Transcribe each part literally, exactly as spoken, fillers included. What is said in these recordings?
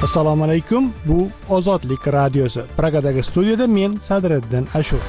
Assalomu alaykum. Bu Ozodlik radiosi. Pragadagi studiyada men Sadriddin Ashur.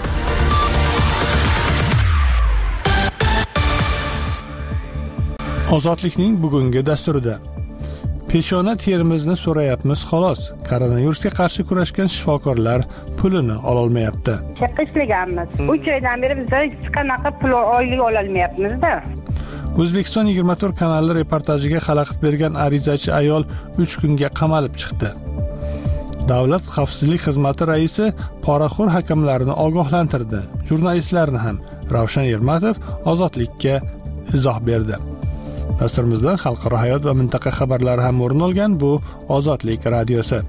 Ozodlikning bugungi dasturida peshona terimizni so'rayapmiz xolos. Koronavirusga qarshi kurashgan shifokorlar pulini ola olmayapti. Shaqa ishlaganmiz. uch oydan beri biz hech qanaqa pul oylik ola olmayapmiz-da. O'zbekiston yigirma to'rt kanali reportajiga xalaqit bergan arizachi ayol uch kunga qamalib chiqdi. Davlat xavfsizlik xizmati raisi poraxo'r hakamlarni ogohlantirdi. Jurnalistlarni ham. Ravshan Ermatov Ozodlikka izoh berdi. Dasturimizdan xalqaro hayot va mintaqa xabarlari ham o'rin olgan. Bu Ozodlik radiosi.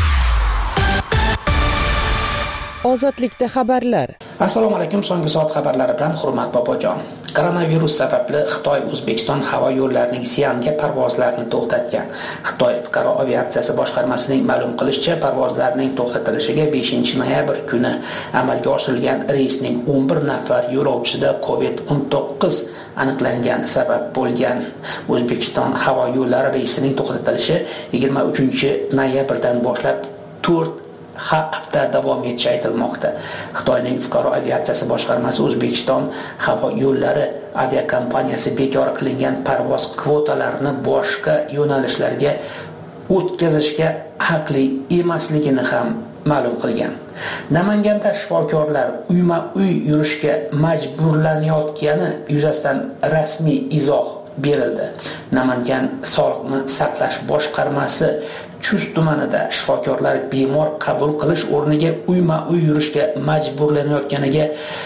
Ozodlikda xabarlar. Assalomu alaykum. So'nggi soat xabarlari bilan Hurmat Bobojon. Koronavirus sababli Xitoy O'zbekiston havo yo'llarining Sianga parvozlarini to'xtatgan. Xitoy fuqaro aviatsiyasi boshqarmasining ma'lum qilishicha, parvozlarning to'xtatilishiga beshinchi noyabr kuni amalga oshirilgan reysning o'n bir nafar yo'lovchisida covid o'n to'qqiz aniqlangani sabab bo'lgan. O'zbekiston havo yo'llari reysining to'xtatilishi yigirma uchinchi noyabrdan boshlab to'rt hafta davom etishi aytilmoqda. Xitoyning fuqaro aviatsiyasi boshqarmasi O'zbekiston havo yo'llari aviakompaniyasi bekor qilingan parvoz kvotalarini boshqa yo'nalishlarga o'tkazishga haqli emasligini ham ma'lum qilgan. Namanganda shifokorlar uyma-uy yurishga majburlanayotgani yuzasidan rasmiy izoh berildi. Namangan Sog'liqni saqlash boshqarmasi Chust tumanida shifokorlar bemor qabul qilish o'rniga uyma-uy yurishga majburlanayotganiga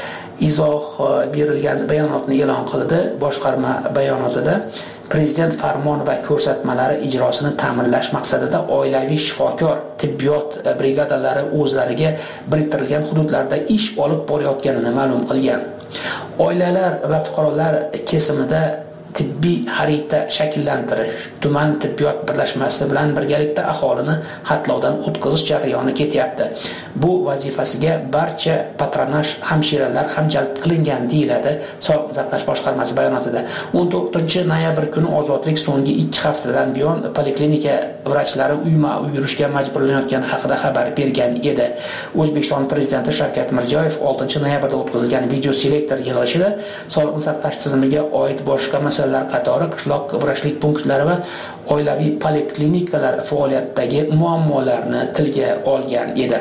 izoh berilgan bayonotni e'lon qildi. Boshqarma bayonotida Prezident farmoni va ko'rsatmalari ijrosini ta'minlash maqsadida oilaviy shifokor tibbiyot brigadalari o'zlariga biriktirilgan hududlarda ish olib borayotganini ma'lum qilgan. Oilalar va fuqarolar kesimida tibbiy xarita shakllantirish, tuman tibbiyot birlashmasi bilan birgalikda aholini xatlovdan o'tkazish jarayoni ketyapti. Bu vazifasiga barcha patronaj hamshiralar ham jalb qilingan, deyiladi Sog'liqni saqlash boshqarmasi bayonotida. o'n to'rtinchi noyabr kuni Ozodlik so'nggi ikki haftadan buyon poliklinika vrachlari uyma-uy yurishga majburlanayotgani haqida xabar bergan edi. O'zbekiston prezidenti Shavkat Mirziyoyev oltinchi noyabrda o'tkazilgan video selektor yig'ilishida sog'liqni saqlash tizimiga oid boshqa masalalar qatori qishloq vrachlik punktlari va oilaviy poliklinikalar faoliyatidagi muammolarni tilga olgan edi.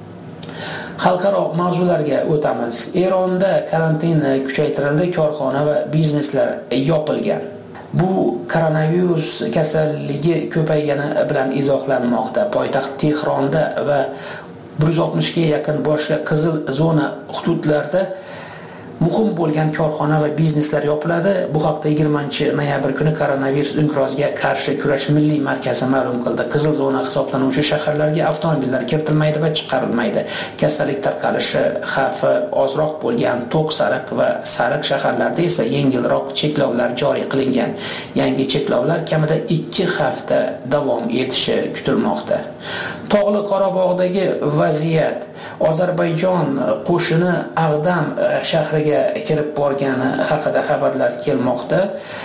Xalqaro mavzularga o'tamiz. Eronda karantin kuchaytirildi, korxona va bizneslar yopilgan. Bu koronavirus kasalligi ko'paygani bilan izohlanmoqda. Poytaxt Tehronda va bir yuz oltmishga yaqin boshqa qizil zona hududlarda muhim bo'lgan korxona va bizneslar yopiladi. Bu haqda yigirmanchi noyabr kuni koronavirus inqiroziga qarshi kurash milliy markazi ma'lum qildi. Qizil zona hisoblanuvchi shaharlarga avtomobillar kiritilmaydi va chiqarilmaydi. Kasallik tarqalishi xavfi ozroq bo'lgan To'q, Sariq va Sariq shaharlarda esa yengilroq cheklovlar joriy qilingan. Yangi cheklovlar kamida ikki hafta davom etishi kutilmoqda. Tog'li Qorabog'dagi vaziyat. Ozarbayjon qo'shini Ag'dam shahriga kirib borgani haqida xabarlar kelmoqda.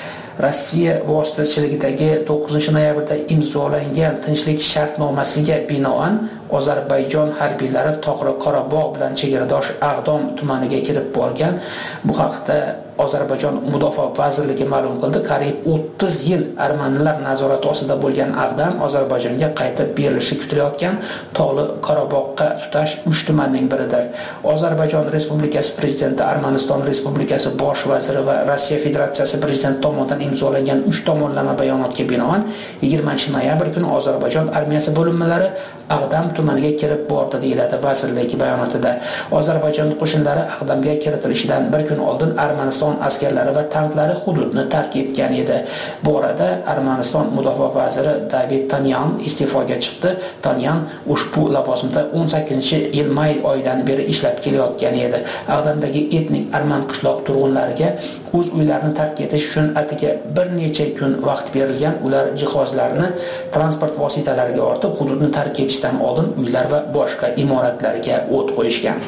Rossiya vositachiligidagi to'qqizinchi noyabrda imzolangan tinchlik shartnomasiga binoan Ozarbayjon harbiylari Tog'li Qorabog' bilan chegaradosh Ag'dom tumaniga kirib borgan. Bu haqda Ozarbayjon Mudofaa vazirligi ma'lum qildi. Qariyb o'ttiz yil armanlar nazorati ostida bo'lgan Ag'dam Ozarbayjonga qaytib berilishi kutilayotgan Tog'li Qorabog'ga tutash uch tumanning biridir. Ozarbayjon Respublikasi prezidenti, Armaniston Respublikasi bosh vaziri va Rossiya Federatsiyasi prezidenti tomonidan imzolangan uch tomonlama bayonotga binoan yigirmanchi noyabr kuni Ozarbayjon armiyasi bo'linmalari Ag'dam tumaniga kirib bordi, deyiladi vazirlik bayonotida. Ozarbayjon qo'shinlari Ag'damga kiritilishidan bir kun oldin Armaniston askarlari va tanklari hududni tark etgan edi. Bu orada Armaniston mudofaa vaziri David Tanyan iste'foga chiqdi. Tanyan ushbu lavozimda o'n sakkizinchi yil may oyidan beri ishlab kelayotgan edi. Ag'damdagi etnik arman qishloq turg'unlariga o'z uylarini tark etish uchun atigi bir necha kun vaqt berilgan. Ular jihozlarini transport vositalariga ortib, hududni tark etishdan oldin uylar va boshqa imoratlarga o't qo'yishgan.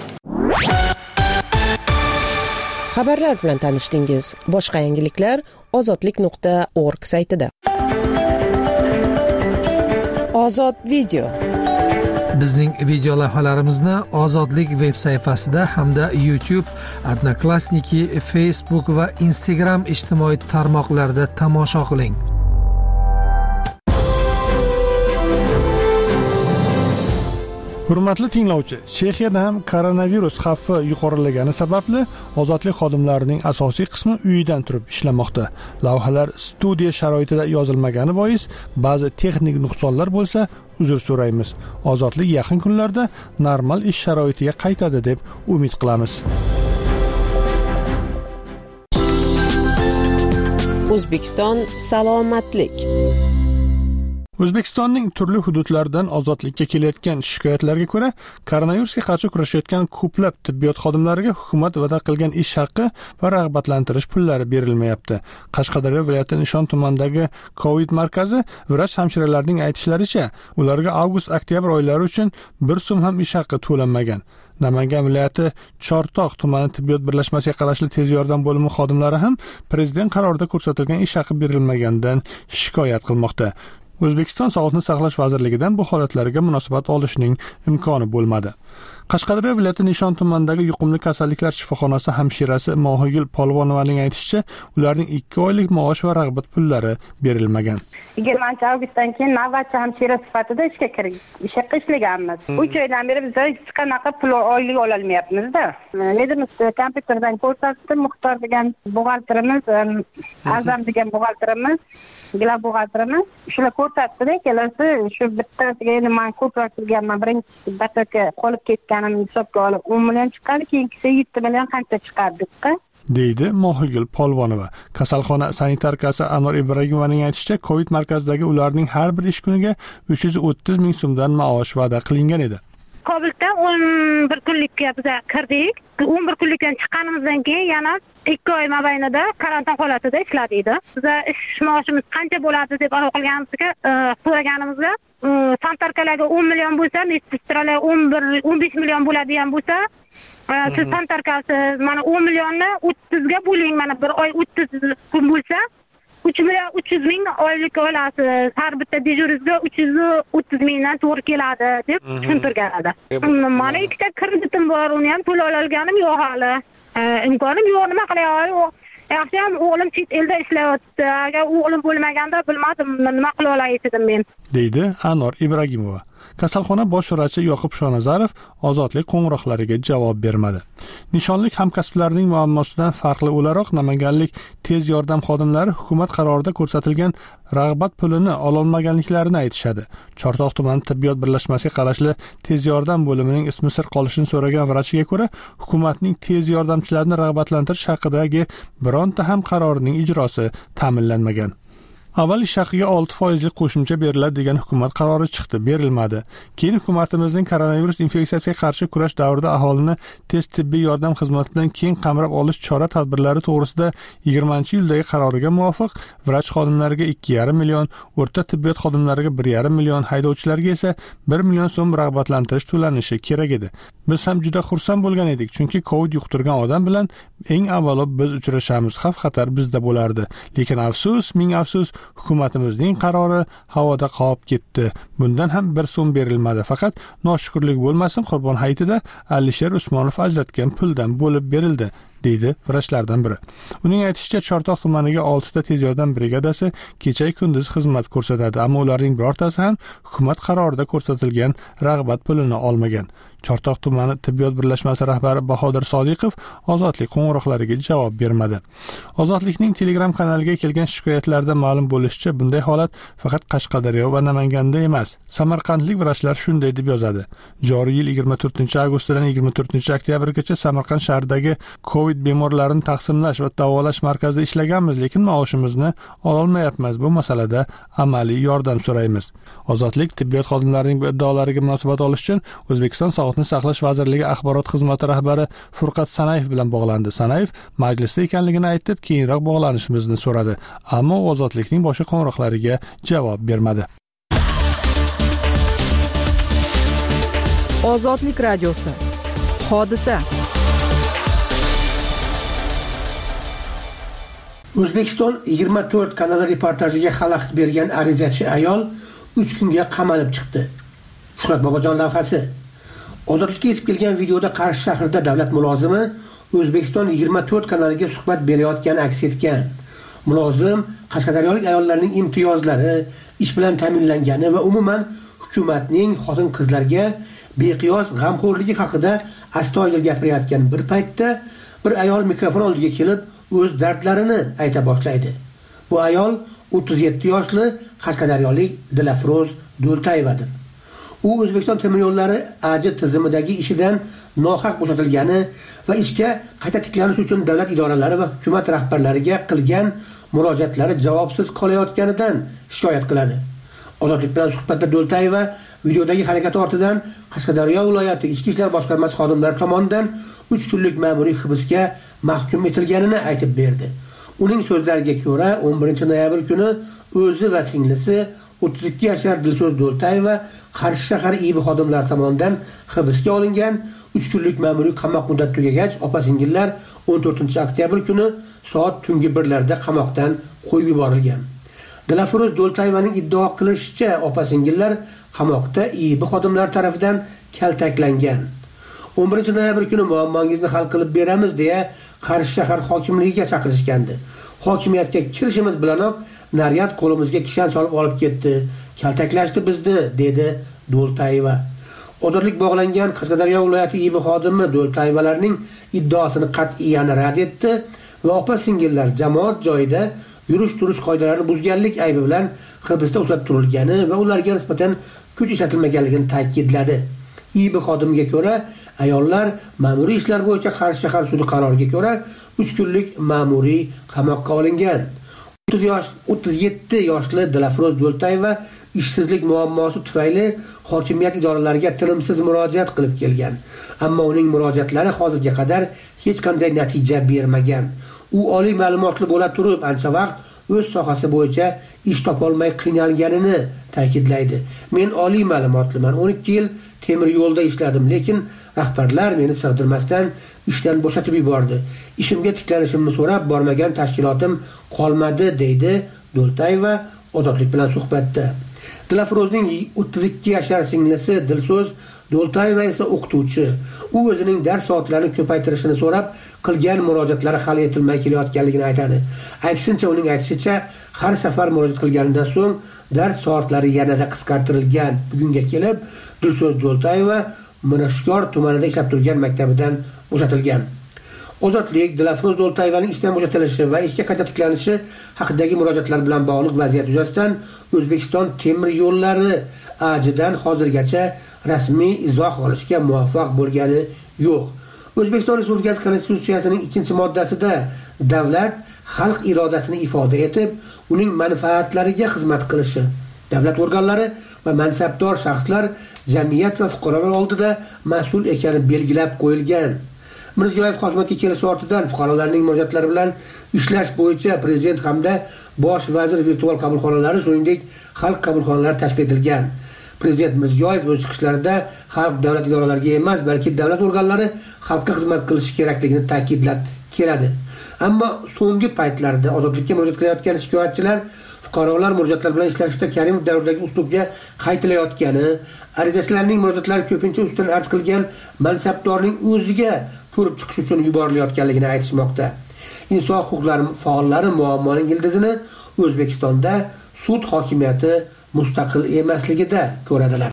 Xabarlar bilan tanishdingiz. Boshqa yangiliklar ozodlik nuqta org saytida. Ozod video. Bizning video lavhalarimizni Ozodlik veb sayfasida hamda YouTube, Odnoklassniki, Facebook va Instagram ijtimoiy tarmoqlarida tomosha qiling. Hurmatli tinglovchi, Chexiyada ham koronavirus xavfi yuqorilagani sababli ozodlik xodimlarining asosiy qismi uyidan turib ishlamoqda. Lavhalar studiya sharoitida yozilmagani bois ba'zi texnik nuqsonlar bo'lsa, uzr so'raymiz. Ozodlik yaqin kunlarda normal ish sharoitiga qaytadi deb umid qilamiz. O'zbekiston salomatlik. O'zbekistonning turli hududlaridan ozodlikka kelayotgan shikoyatlarga ko'ra, koronavirusga qarshi kurashayotgan ko'plab tibbiyot xodimlariga hukumat va'da qilgan ish haqqi va rag'batlantirish pullari berilmayapti. Qashqadaryo viloyati Nishon tumanidagi Covid markazi vrach hamshiralarning aytishlaricha, ularga avgust-oktyabr oylari uchun bir so'm ham ish haqqi to'lanmagan. Namangan viloyati Chortoq tumani tibbiyot birlashmasiga qarashli tez yordam bo'limi xodimlari ham prezident qarorida ko'rsatilgan ish haqqi berilmaganidan shikoyat qilmoqda. O'zbekiston Sog'liqni saqlash vazirligidan bu holatlarga munosabat olishning imkoni bo'lmadi. Qashqadaryo viloyati Nishon tumanidagi yuqumli kasalliklar shifoxonasi hamshirasi Mohigul Polvonovaning aytishicha, ularning ikki oylik maosh va rag'bat pullari berilmagan. yigirmanchi avgustdan keyin navbatchi hamshira sifatida ishga kirib, ishga ishlaganmiz. uch oydan beri biz hech qanaqa pul oylik ola olmayapmiz-da. Nedimiz kompyuterdan ko'rsatdi, Muxtor degan buxgalterimiz, Azam degan buxgalterimiz, Gila buxgalterimiz shular ko'rsatdi-da, kelasi shu bittasiga endi men ko'proq qilganman, birinchi bataka qolib ketganimni hisobga olib o'n million chiqqan, keyingisi yetti million qancha chiqardik-da. deydi Mohigul Polvonova. Kasalxona sanitarkasi Anor Ibragimovaning aytishicha, Covid markazidagi ularning har bir ish kuniga uch yuz o'ttiz ming so'mdan maosh va'da qilingan edi. Covidda o'n bir kunlikka biz kirdik. o'n bir kunlikdan chiqqanimizdan keyin yana ikki oy mobaynida karantin holatida ishladik. Biz ish maoshimiz qancha bo'ladi deb aniq qilganimizga, so'raganimizda, sanitarkalarga o'n million bo'lsa, medsestralar o'n bir o'n besh million bo'ladigan bo'lsa, siz sanitarkasi mana o'n millionni o'ttizga bo'ling, mana bir oy o'ttiz kun bo'lsa, uch million uch yuz ming oylik olasiz. Har bitta dejurizga uch yuz o'ttiz mingdan to'g'ri keladi deb tushuntirgan edi. Mana ikkita kreditim bor, uni ham to'la olganim yo'q hali. Imkonim yo'q, nima qilay? Yaxshi ham o'g'lim chet elda ishlayapti. Agar o'g'lim bo'lmaganda bilmadim nima qila olay edim men, deydi Anor Ibragimova. Kasalxona bosh vrachi Yoqub Shonazarov ozodlik qo'ng'iroqlariga javob bermadi. Nishonlik hamkasblarining muammosidan farqli o'laroq namanganlik tez yordam xodimlari hukumat qarorida ko'rsatilgan rag'bat pulini ololmaganliklarini aytishadi. Chortoq tumani tibbiyot birlashmasiga qarashli tez yordam bo'limining ismi sir qolishini so'ragan vrachiga ko'ra, hukumatning tez yordamchilarni rag'batlantirish haqidagi bironta ham qarorining ijrosi ta'minlanmagan. Avval ish haqiga olti foizlik qo'shimcha beriladi degan hukumat qarori chiqdi, berilmadi. Keyin hukumatimizning koronavirus infeksiyasiga qarshi kurash davrida aholini tez tibbiy yordam xizmatidan keng qamrab olish chora-tadbirlari to'g'risida yigirmanchi iyuldagi qaroriga muvofiq vrach xodimlariga ikki yarim million, o'rta tibbiyot xodimlariga bir yarim million, haydovchilarga esa bir million so'm rag'batlantirish to'lanishi kerak edi. Biz ham juda xursand bo'lgan edik, chunki Covid yuqtirgan odam bilan eng avvalo biz uchrashamiz, xavf-xatar bizda bo'lardi. Lekin afsus, ming afsus, hukumatimizning qarori havoda qolib ketdi. Bundan ham bir so'm berilmadi. Faqat noshukrlik bo'lmasin, Qurbon hayitida Alisher Usmonov ajratgan puldan bo'lib berildi, deydi vrachlardan biri. Uning aytishicha, Chortoq tumaniga oltita tez yordam brigadasi kecha kunduz xizmat ko'rsatadi, ammo ularning birortasi ham hukumat qarorida ko'rsatilgan rag'bat pulini olmagan. Chortoq tumani tibbiyot birlashmasi rahbari Bahodir Sodiqov ozodlik qo'ng'iroqlariga javob bermadi. Ozodlikning Telegram kanaliga kelgan shikoyatlarda ma'lum bo'lishicha, bunday holat faqat Qashqadaryo va Namanganda emas. Samarqandlik vrachlar shunday deb yozadi. Joriy yil yigirma to'rtinchi avgustdan yigirma to'rtinchi oktyabrgacha Samarqand shahridagi Covid bemorlarini taqsimlash va davolash markazida ishlaganmiz, lekin maoshimizni ololmayapmiz. Bu masalada amaliy yordam so'raymiz. Ozodlik tibbiyot xodimlarining bu iddaolariga munosabat olish uchun O'zbekiston Sog'liqni saqlash vazirligi axborot xizmati rahbari Furqat Sanayev bilan bog'landi. Sanayev majlisda ekanligini aytib, keyinroq bog'lanishimizni so'radi, ammo ozodlikning boshqa qo'ng'iroqlariga javob bermadi. Ozodlik radiosi. Hodisa. O'zbekiston yigirma to'rt kanali reportajiga xalaqit bergan arizachi ayol uch kunga qamalib chiqdi. Shuhrat Bobojon lavhasi. Ozodlikka yetib kelgan videoda Qarshi shahrida davlat mulozimi O'zbekiston yigirma to'rt kanaliga suhbat berayotgani aks etgan. Mulozim qashqadaryolik ayollarning imtiyozlari, ish bilan ta'minlangani va umuman hukumatning xotin-qizlarga beqiyos g'amxo'rligi haqida astoydil gapirayotgan bir paytda bir ayol mikrofon oldiga kelib o'z dardlarini ayta boshlaydi. Bu ayol o'ttiz yetti yoshli qashqadaryolik Dilafroz Do'ltayevadir. U O'zbekiston temir yo'llari A J tizimidagi ishidan nohaq bo'shatilgani va ishga qayta tiklanish uchun davlat idoralari va hukumat rahbarlariga qilgan murojaatlari javobsiz qolayotganidan shikoyat qiladi. Ozodlik bilan suhbatda Do'ltayeva videodagi harakati ortidan Qashqadaryo viloyati Ichki ishlar boshqarmasi xodimlari tomonidan uch kunlik ma'muriy hibsga mahkum etilganini aytib berdi. Uning so'zlariga ko'ra, o'n birinchi noyabr kuni o'zi va singlisi o'ttiz ikki yashar Dilso'z Do'ltayeva Qarshi shahar I B xodimlari tomonidan hibsga olingan. uch kunlik ma'muriy qamoq muddati tugagach, opa-singillar o'n to'rtinchi oktyabr kuni soat tungi birlarda qamoqdan qo'yib yuborilgan. Dilafroz Do'ltayevaning iddao qilishicha, opa-singillar qamoqda I B xodimlari tomonidan kaltaklangan. o'n birinchi noyabr kuni muammongizni hal qilib beramiz deya Qarshi shahar hokimligiga chaqirishgandi. Hokimiyatga kirishimiz bilanoq naryad qo'limizga kishan solib olib ketdi, kaltaklashdi bizni, dedi Do'ltayeva. Ozodlik bog'langan Qashqadaryo viloyati I B xodimi Do'ltayevalarning iddaosini qat'iyan rad etdi va opa-singillar jamoat joyida yurish-turish qoidalarini buzganlik aybi bilan hibsda ushlab turilgani va ularga nisbatan kuch ishlatilmaganligini ta'kidladi. I B xodimiga ko'ra, ayollar ma'muriy ishlar bo'yicha Qarshi shahar sudi qaroriga ko'ra uch kunlik ma'muriy qamoqqa olingan. o'ttiz yetti yoshli Dilafroz Do'ltayeva ishsizlik muammosi tufayli hokimiyat idoralariga tinimsiz murojaat qilib kelgan. Ammo uning murojaatlari hozirga qadar hech qanday natija bermagan. U oliy ma'lumotli bo'la turib, ancha vaqt o'z sohasi bo'yicha ish topolmay qiynalganini ta'kidlaydi. Men oliy ma'lumotliman, o'n ikki yil temir yo'lda ishladim, lekin rahbarlar meni sig'dirmasdan ishdan bo'shatib yubordi. Ishimga tiklanishimni so'rab bormagan tashkilotim qolmadi, deydi Do'ltayeva Ozodlik bilan suhbatda. Dilafrozning o'ttiz ikki yashar singlisi Dilso'z Do'ltayeva esa o'qituvchi. U o'zining dars soatlarini ko'paytirishini so'rab, qilgan murojaatlari hal etilmay kelayotganligini aytadi. Aksincha, uning aytishicha, har safar murojaat qilganidan so'ng dars soatlari yanada qisqartirilgan. Bugunga kelib, Dilso'z Do'ltayeva Mirashkor tumanida ishlab turgan maktabidan bo'shatilgan. Ozodlik Dilafroz Do'ltayevaning ishdan bo'shatilishi va ishga qayta tiklanishi haqidagi murojaatlar bilan bog'liq vaziyat yuzasidan O'zbekiston temir yo'llari A Jdan hozirgacha rasmiy izoh olishga muvaffaq bo'lgani yo'q. O'zbekiston Respublikasi Konstitutsiyasining ikkinchi moddasida davlat xalq irodasini ifoda etib, uning manfaatlariga xizmat qilishi, davlat organlari va mansabdor shaxslar jamiyat va fuqarolar oldida mas'ul ekani belgilab qo'yilgan. Mirziyoyev hokimiyatga kelishi ortidan fuqarolarning murojaatlari bilan ishlash bo'yicha prezident hamda bosh vazir virtual qabulxonalari, shuningdek xalq qabulxonalari tashkil etilgan. Prezident Mirziyoyev o'z chiqishlarida xalq davlat idoralariga emas, balki davlat organlari xalqqa xizmat qilishi kerakligini ta'kidlab keladi. Ammo so'nggi paytlarda ozodlikka murojaat qilayotgan shikoyatchilar fuqarolar murojaatlar bilan ishlashda Karimov davridagi uslubga qaytilayotgani, arizachilarning murojaatlari ko'pincha ustidan arz qilgan mansabdorning o'ziga ko'rib chiqish uchun yuborilayotganligini aytishmoqda. Inson huquqlari faollari muammoning ildizini O'zbekistonda sud hokimiyati mustaqil emasligida ko'radilar.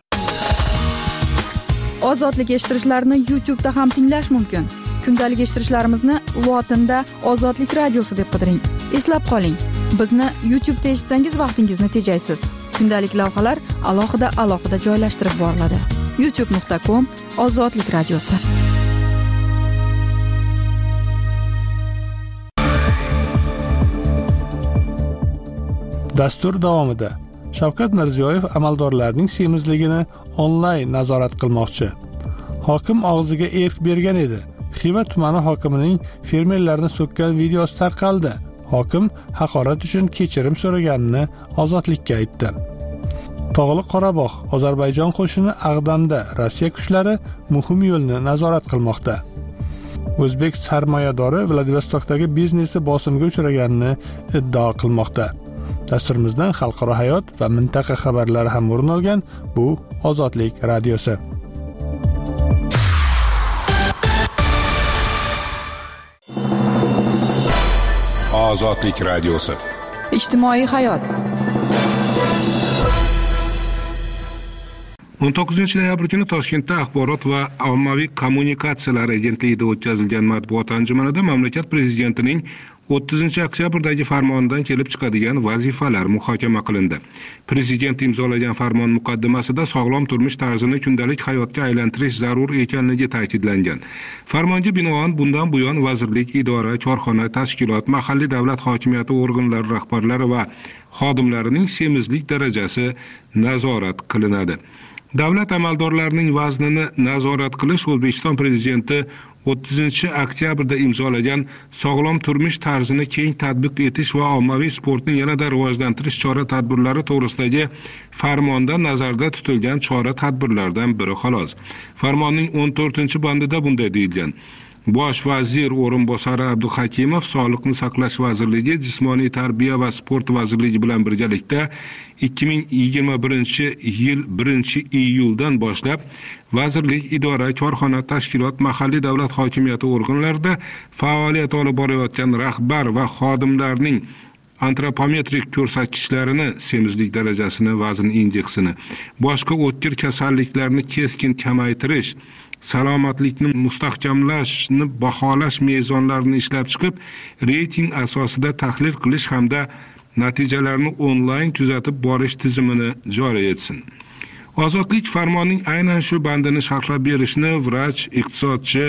Ozodlik eshittirishlarni YouTube da ham tinglash mumkin. Kundalik eshittirishlarimizni lotinda Ozodlik radiosi deb qidiring. Eslab qoling, bizni YouTube da eshitsangiz vaqtingizni tejaysiz. Kundalik lavhalar alohida alohida joylashtirib boriladi. youtube nuqta com Ozodlik radiosi. Dastur davomida Shavkat Mirziyoyev amaldorlarning semizligini onlayn nazorat qilmoqchi. Hokim og'ziga erk bergan edi. Xiva tumani hokimining fermerlarni so'kkan videosi tarqaldi. Hokim haqorat uchun kechirim so'raganini Ozodlikka aytdi. Tog'li Qorabog', Ozarbayjon qo'shini Ag'damda Rossiya kuchlari muhim yo'lni nazorat qilmoqda. O'zbek sarmoyadori Vladivostokdagi biznesi bosimga uchraganini iddao qilmoqda. Dasturimizdan xalqaro hayot va mintaqa xabarlari ham o'rin olgan. Bu Ozodlik radiosi. Ozodlik radiosi. Ijtimoiy hayot. o'n to'qqizinchi noyabr kuni Toshkentda Axborot va ommaviy kommunikatsiyalar agentligida o'tkazilgan matbuot anjumanida mamlakat prezidentining o'ttizinchi oktyabrdagi farmonidan kelib chiqadigan vazifalar muhokama qilindi. Prezident imzolagan farmon muqaddimasida sog'lom turmush tarzini kundalik hayotga aylantirish zarur ekanligi ta'kidlangan. Farmonga binoan bundan buyon vazirlik, idora, korxona, tashkilot, mahalliy davlat hokimiyati organlari rahbarlari va xodimlarining semizlik darajasi nazorat qilinadi. Davlat amaldorlarining vaznini nazorat qilish O'zbekiston prezidenti o'ttizinchi oktyabrda imzolagan sog'lom turmush tarzini keng tatbiq etish va ommaviy sportni yanada rivojlantirish chora-tadbirlari to'g'risidagi farmonda nazarda tutilgan chora-tadbirlardan biri xolos. Farmonning o'n to'rtinchi bandida bunday deyilgan: Bosh vazir o'rinbosari Abduhakimov Sog'liqni saqlash vazirligi, Jismoniy tarbiya va sport vazirligi bilan birgalikda ikki ming yigirma birinchi yil birinchi iyuldan boshlab vazirlik, idora, korxona, tashkilot, mahalliy davlat hokimiyati organlarida faoliyat olib borayotgan rahbar va xodimlarning antropometrik ko'rsatkichlarini, semizlik darajasini, vazn indeksini, boshqa o'tkir kasalliklarni keskin kamaytirish, salomatlikni mustahkamlashni baholash mezonlarini ishlab chiqib, reyting asosida tahlil qilish hamda natijalarni onlayn kuzatib borish tizimini joriy etsin. Ozodlik farmonining aynan shu bandini sharhlab berishni vrach, iqtisodchi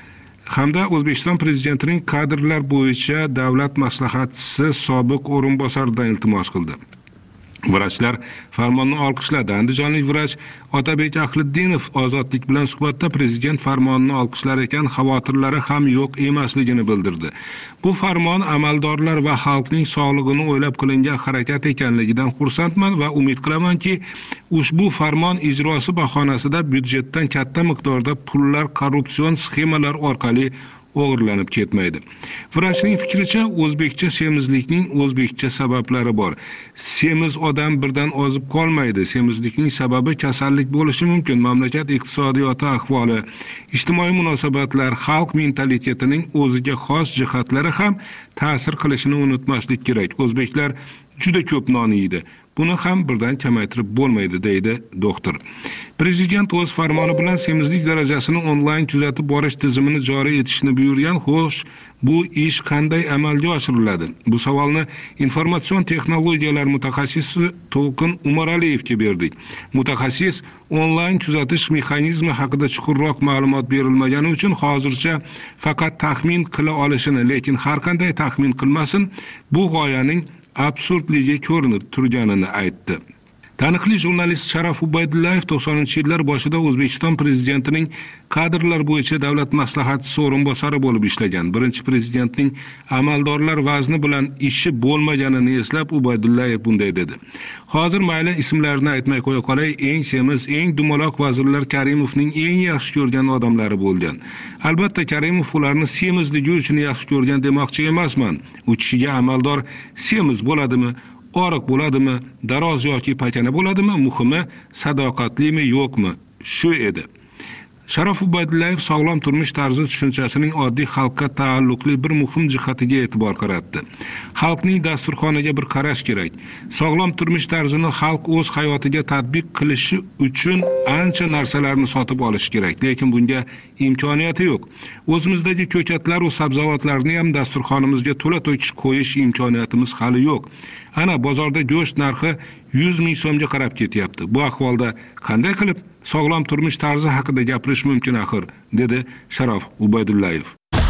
hamda O'zbekiston prezidentining kadrlar bo'yicha davlat maslahatchisi sobiq o'rinbosaridan iltimos qildi. Vrachlar farmonni olqishladi. Andijonlik vrach Otabek Ahliddinov Ozodlik bilan suhbatda prezident farmonini olqishlar ekan, xavotirlari ham yo'q emasligini bildirdi. Bu farmon amaldorlar va xalqning sog'lig'ini o'ylab qilingan harakat ekanligidan xursandman va umid qilamanki, ushbu farmon ijrosi bahonasida byudjetdan katta miqdorda pullar korrupsion sxemalar orqali o'g'irlanib ketmaydi. Vrachning fikricha, o'zbekcha semizlikning o'zbekcha sabablari bor. Semiz odam birdan ozib qolmaydi. Semizlikning sababi kasallik bo'lishi mumkin. Mamlakat iqtisodiyoti ahvoli, ijtimoiy munosabatlar, xalq mentalitetining o'ziga xos jihatlari ham ta'sir qilishini unutmaslik kerak. O'zbeklar juda ko'p non yeydi. Buni ham birdan kamaytirib bo'lmaydi, deydi doktor. Prezident o'z farmoni bilan semizlik darajasini onlayn kuzatib borish tizimini joriy etishni buyurgan. Xo'sh, bu ish qanday amalga oshiriladi? Bu savolni informatsion texnologiyalar mutaxassisi To'lqin Umaraliyevga berdik. Mutaxassis onlayn kuzatish mexanizmi haqida chuqurroq ma'lumot berilmagani uchun hozircha faqat taxmin qila olishini, lekin har qanday taxmin qilmasin, bu g'oyaning absurdligi ko'rinib turganini aytdi. Taniqli jurnalist Sharof Ubaydullayev to'qsoninchi yillar boshida O'zbekiston prezidentining kadrlar bo'yicha davlat maslahatchisi o'rinbosari bo'lib ishlagan. Birinchi prezidentning amaldorlar vazni bilan ishi bo'lmaganini eslab Ubaydullayev bunday dedi: Hozir mayli ismlarini aytmay qo'ya qolay, eng semiz, eng dumaloq vazirlar Karimovning eng yaxshi ko'rgan odamlari bo'lgan. Albatta, Karimov ularni semizligi uchun yaxshi ko'rgan demoqchi emasman. U kishiga amaldor semiz bo'ladimi, oriq bo'ladimi, daroz yoki pakana bo'ladimi, muhimi sadoqatlimi yo'qmi, shu edi. Sharof Ubaydullayev sog'lom turmush tarzi tushunchasining oddiy xalqqa taalluqli bir muhim jihatiga e'tibor qaratdi. Xalqning dasturxoniga bir qarash kerak. Sog'lom turmush tarzini xalq o'z hayotiga tatbiq qilishi uchun ancha narsalarni sotib olish kerak, lekin bunga imkoniyati yo'q. O'zimizdagi ko'katlar va sabzavotlarni ham dasturxonimizga to'la-to'kis qo'yish imkoniyatimiz hali yo'q. Ana bozorda go'sht narxi yuz ming so'mga qarab ketyapti. Bu ahvolda qanday qilib sog'lom turmush tarzi haqida gapirish mumkin axir, dedi Sharof Ubaydullayev.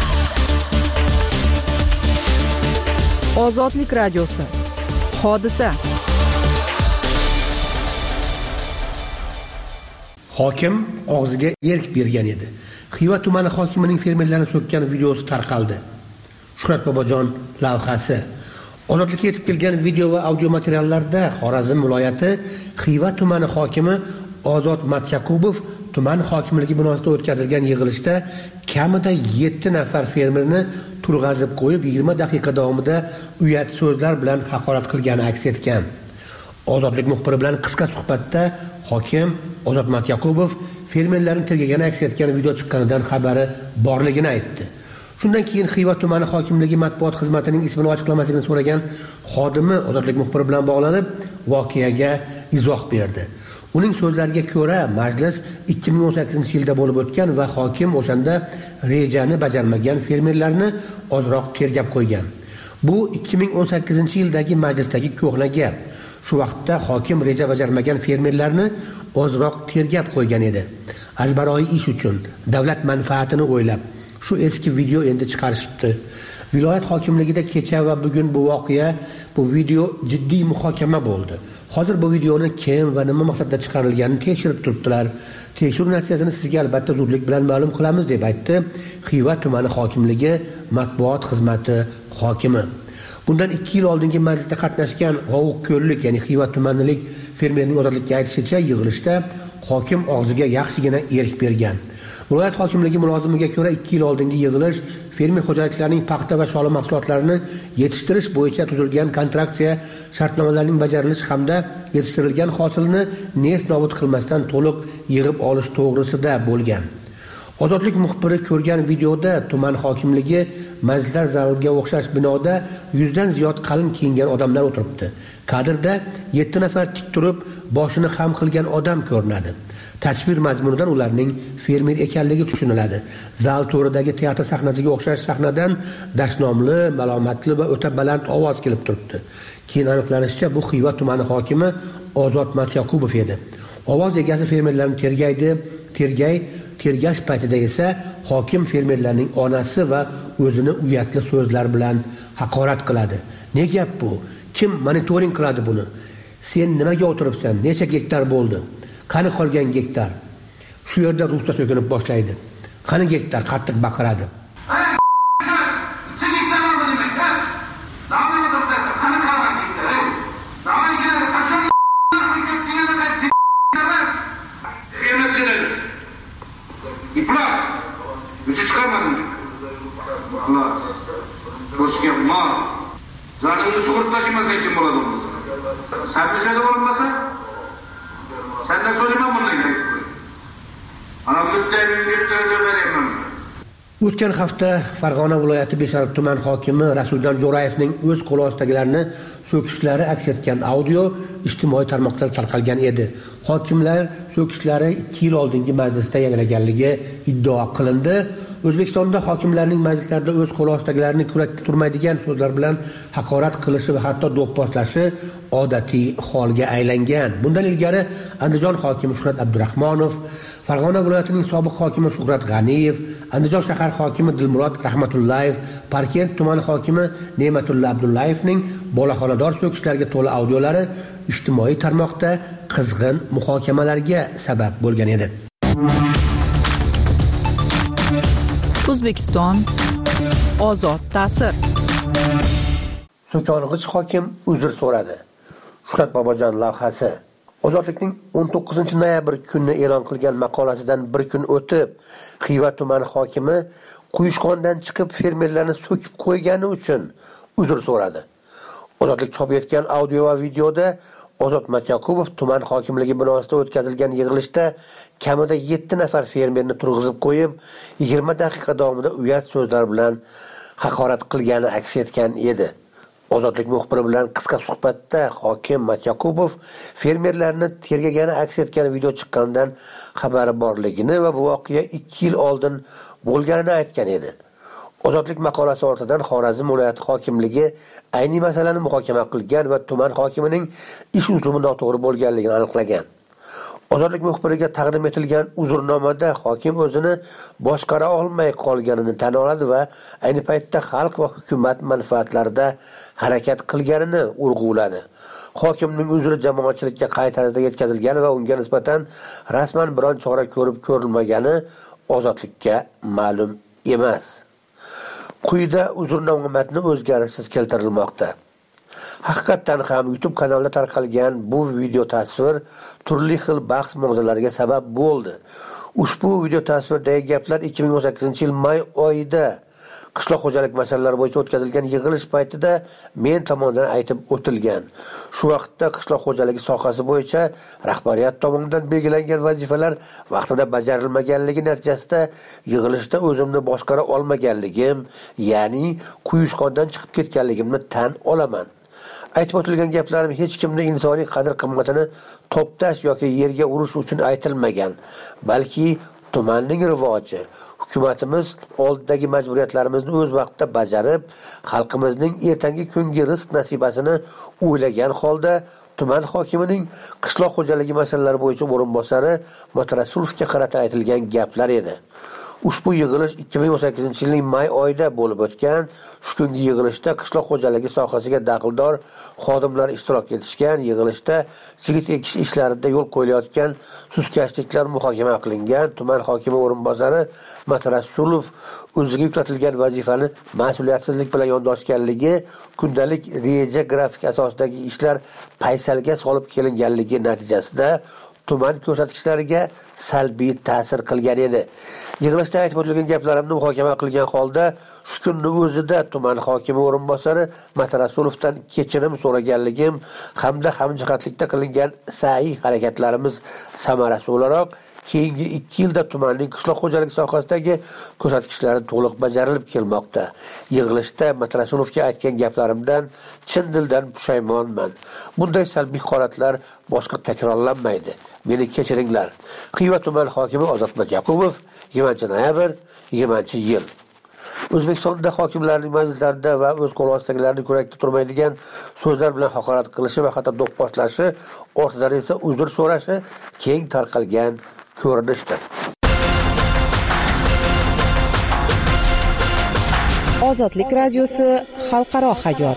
Ozodlik radiosi. Hodisa. Hokim og'ziga erk bergan edi. Xiva tumani hokimining fermerlarni so'kkan videosi tarqaldi. Shuhrat Bobojon lavhasi. Ozodlikka yetib kelgan video va audio materiallarda Xorazm viloyati Xiva tumani hokimi Ozod Matchakubov tuman hokimligi binosida o'tkazilgan yig'ilishda kamida yetti nafar fermerni turg'azib qo'yib, yigirma daqiqa davomida uyat so'zlar bilan haqorat qilgani aks etgan. Ozodlik muxbiri bilan qisqa suhbatda hokim Ozod Matyaqubov fermerlarning tergagani aks etgan video chiqqanidan xabari borligini aytdi. Shundan keyin Xiva tumani hokimligi matbuot xizmatining ismini ochiqlamasligini so'ragan xodimi Ozodlik muxbiri bilan bog'lanib, voqeaga izoh berdi. Uning so'zlariga ko'ra, majlis ikki ming o'n sakkizinchi yilda bo'lib o'tgan va hokim o'shanda rejani bajarmagan fermerlarni ozroq tergab qo'ygan. Bu ikki ming o'n sakkizinchi yildagi majlisdagi ko'hna gap. Shu vaqtda hokim reja bajarmagan fermerlarni ozroq tergab qo'ygan edi. Azbaroyi ish uchun, davlat manfaatini o'ylab shu eski video endi chiqarishibdi. Viloyat hokimligida kecha va bugun bu voqea, bu video jiddiy muhokama bo'ldi. Hozir bu videoni kim va nima maqsadda chiqarilganini tekshirib turibdilar. Tekshiruv natijasini sizga albatta zudlik bilan ma'lum qilamiz deb aytdi Xiva tumani hokimligi matbuot xizmati hokimi. Bundan ikki yil oldingi majlisda qatnashgan G'ovuq ko'llik, ya'ni Xiva tumanilik fermerning ozodlikka aytishicha, yig'ilishda hokim og'ziga yaxshigina erik bergan. Viloyat hokimligi mulozimiga ko'ra ikki yil oldingi yig'ilish fermer xo'jaliklarining paxta va shola mahsulotlarini yetishtirish bo'yicha tuzilgan kontraktsiya shartnomalarining bajarilishi hamda yetishtirilgan hosilni nest nobud qilmasdan to'liq yig'ib olish to'g'risida bo'lgan. Ozodlik muxbiri ko'rgan videoda tuman hokimligi majlislar zaliga o'xshash binoda yuzdan ziyod qalin kiyingan odamlar o'tiribdi. Kadrda yetti nafar tik turib, boshini xam qilgan odam ko'rinadi. Tasvir mazmunidan ularning fermer ekanligi tushuniladi. Zal to'ridagi teatr sahnasiga o'xshash sahnadan dashnomli, malomatli va o'ta baland ovoz kelib turibdi. Keyin aniqlanishicha, bu Xiva tumani hokimi Ozod Matyaqubov edi. Ovoz egasi fermerlarni tergaydi, tergay, tergash paytida esa hokim fermerlarning onasi va o'zini uyatli so'zlar bilan haqorat qiladi. Ne gap bu? Kim monitoring qiladi buni? Sen nimaga o'tiribsan? Necha gektar bo'ldi? Qani qolgan gektar? Shu yerda ruscha so'kinib boshlaydi. Qani gektar qattiq baqiradi. İflas. Üçü çıkarmadın. İflas. Koşken mal. Zalimini suğurt taşımasa kim oladı olmasa? Sen bize de olmasa? Senden söylemem bundan gerek. Anam müttemin mütteri de vereyim ben. O'tgan hafta Farg'ona viloyati Beshariq tuman hokimi Rasuljon Jo'rayevning o'z qo'li ostidagilarni so'kishlari aks etgan audio ijtimoiy tarmoqlarda tarqalgan edi. Hokimlar so'kishlari ikki yil oldingi majlisda yangraganligi iddao qilindi. O'zbekistonda hokimlarning majlislarda o'z qo'li ostidagilarni kurakka turmaydigan so'zlar bilan haqorat qilishi va hatto do'pposlashi odatiy holga aylangan. Bundan ilgari Andijon hokimi Shuhrat Abdurahmonov, Farg'ona viloyatining sobiq hokimi Shuhrat G'aniyev, Andijon shahar hokimi Dilmurod Rahmatullayev, Parkent tumani hokimi Ne'matulla Abdullayevning bolaxonador so'kishlariga to'la audiolari ijtimoiy tarmoqda qizg'in muhokamalarga sabab bo'lgan edi. O'zbekiston ozod ta'sir. So'kong'ich hokim uzr so'radi. Shuhrat Bobojon lavhasi. Ozodlikning o'n to'qqizinchi noyabr kuni e'lon qilgan maqolasidan bir kun o'tib, Xiva tumani hokimi Quyushqondan chiqib fermerlarni so'kib qo'ygani uchun uzr so'radi. Ozodlik chop etgan audio va videoda Ozod Matyaqubov tuman hokimligi binosida o'tkazilgan yig'ilishda kamida yetti nafar fermerni turg'izib qo'yib, yigirma daqiqa davomida uyat so'zlar bilan haqorat qilgani aks etgan edi. Ozodlik muxbiri bilan qisqa suhbatda hokim Matyaqubov fermerlarni tergagani aks etgan video chiqqanidan xabari borligini va bu voqea ikki yil oldin bo'lganini aytgan edi. Ozodlik maqolasi ortidan Xorazm viloyati hokimligi ayni masalani muhokama qilgan va tuman hokimining ish uslubi noto'g'ri bo'lganligini aniqlagan. Ozodlik muxbiriga taqdim etilgan uzrnomada hokim o'zini boshqara olmay qolganini tan oladi va ayni paytda xalq va hukumat manfaatlarida harakat qilganini urg'uladi. Hokimning uzri jamoatchilikka qay tarzda yetkazilgani va unga nisbatan rasman biron chora ko'rib ko'rilmagani ozodlikka ma'lum emas. Quyida uzrnoma matni o'zgarishsiz keltirilmoqda. Haqiqatan ham YouTube kanalida tarqalgan bu video tasvir turli xil bahs mavzulariga sabab bo'ldi. Ushbu video tasvirdagi gaplar ikki ming o'n sakkizinchi yil may oyida qishloq xo'jalik masalalari bo'yicha o'tkazilgan yig'ilish paytida men tomonidan aytib o'tilgan. Shu vaqtda qishloq xo'jaligi sohasi bo'yicha rahbariyat tomonidan belgilangan vazifalar vaqtida bajarilmaganligi natijasida yig'ilishda o'zimni boshqara olmaganligim, ya'ni quyushqondan chiqib ketganligimni tan olaman. Aytib o'tilgan gaplarim hech kimning insoniy qadr-qimmatini toptash yoki yerga urish uchun aytilmagan, balki tumanning rivoji, hukumatimiz oldidagi majburiyatlarimizni o'z vaqtida bajarib, xalqimizning ertangi kungi rizq nasibasini o'ylagan holda tuman hokimining qishloq xo'jaligi masalalari bo'yicha o'rinbosari Motorasulovga qarata aytilgan gaplar edi. Ushbu yig'ilish ikki ming o'n sakkizinchi yilning may oyida bo'lib o'tgan. Shu kungi yig'ilishda qishloq xo'jaligi sohasiga daxldor xodimlar ishtirok etishgan. Yig'ilishda chigit ekish ishlarida yo'l qo'yilayotgan sustkashliklar muhokama qilingan. Tuman hokimi o'rinbosari Motorasulov o'ziga yuklatilgan vazifani mas'uliyatsizlik bilan yondoshganligi, kundalik reja grafik asosidagi ishlar paysalga solib kelinganligi natijasida tuman ko'rsatkichlariga salbiy ta'sir qilgan edi. Yig'ilishda aytib o'tilgan gaplarimni muhokama qilgan holda shu kunning o'zida tuman hokimi o'rinbosari Motorasulovdan kechirim so'raganligim hamda hamjihatlikda qilingan sa'iy harakatlarimiz samarasi o'laroq keyingi ikki yilda tumanning qishloq xo'jaligi sohasidagi ko'rsatkichlari to'liq bajarilib kelmoqda. Yig'ilishda Motorasulovga aytgan gaplarimdan chin dildan pushaymonman. Bunday salbiy holatlar boshqa takrorlanmaydi. Meni kechiringlar. Xiva tuman hokimi Ozodbek Yaqubov, yigirmanchi noyabr yigirmanchi yil. O'zbekistonda hokimlarning majlislarida va o'z qo'l ostidagilarni ko'rakda turmaydigan so'zlar bilan haqorat qilishi va hatto do'pposlashi, ortidan esa uzr so'rashi keng tarqalgan ko'rinishdir. Ozodlik radiosi xalqaro hayot.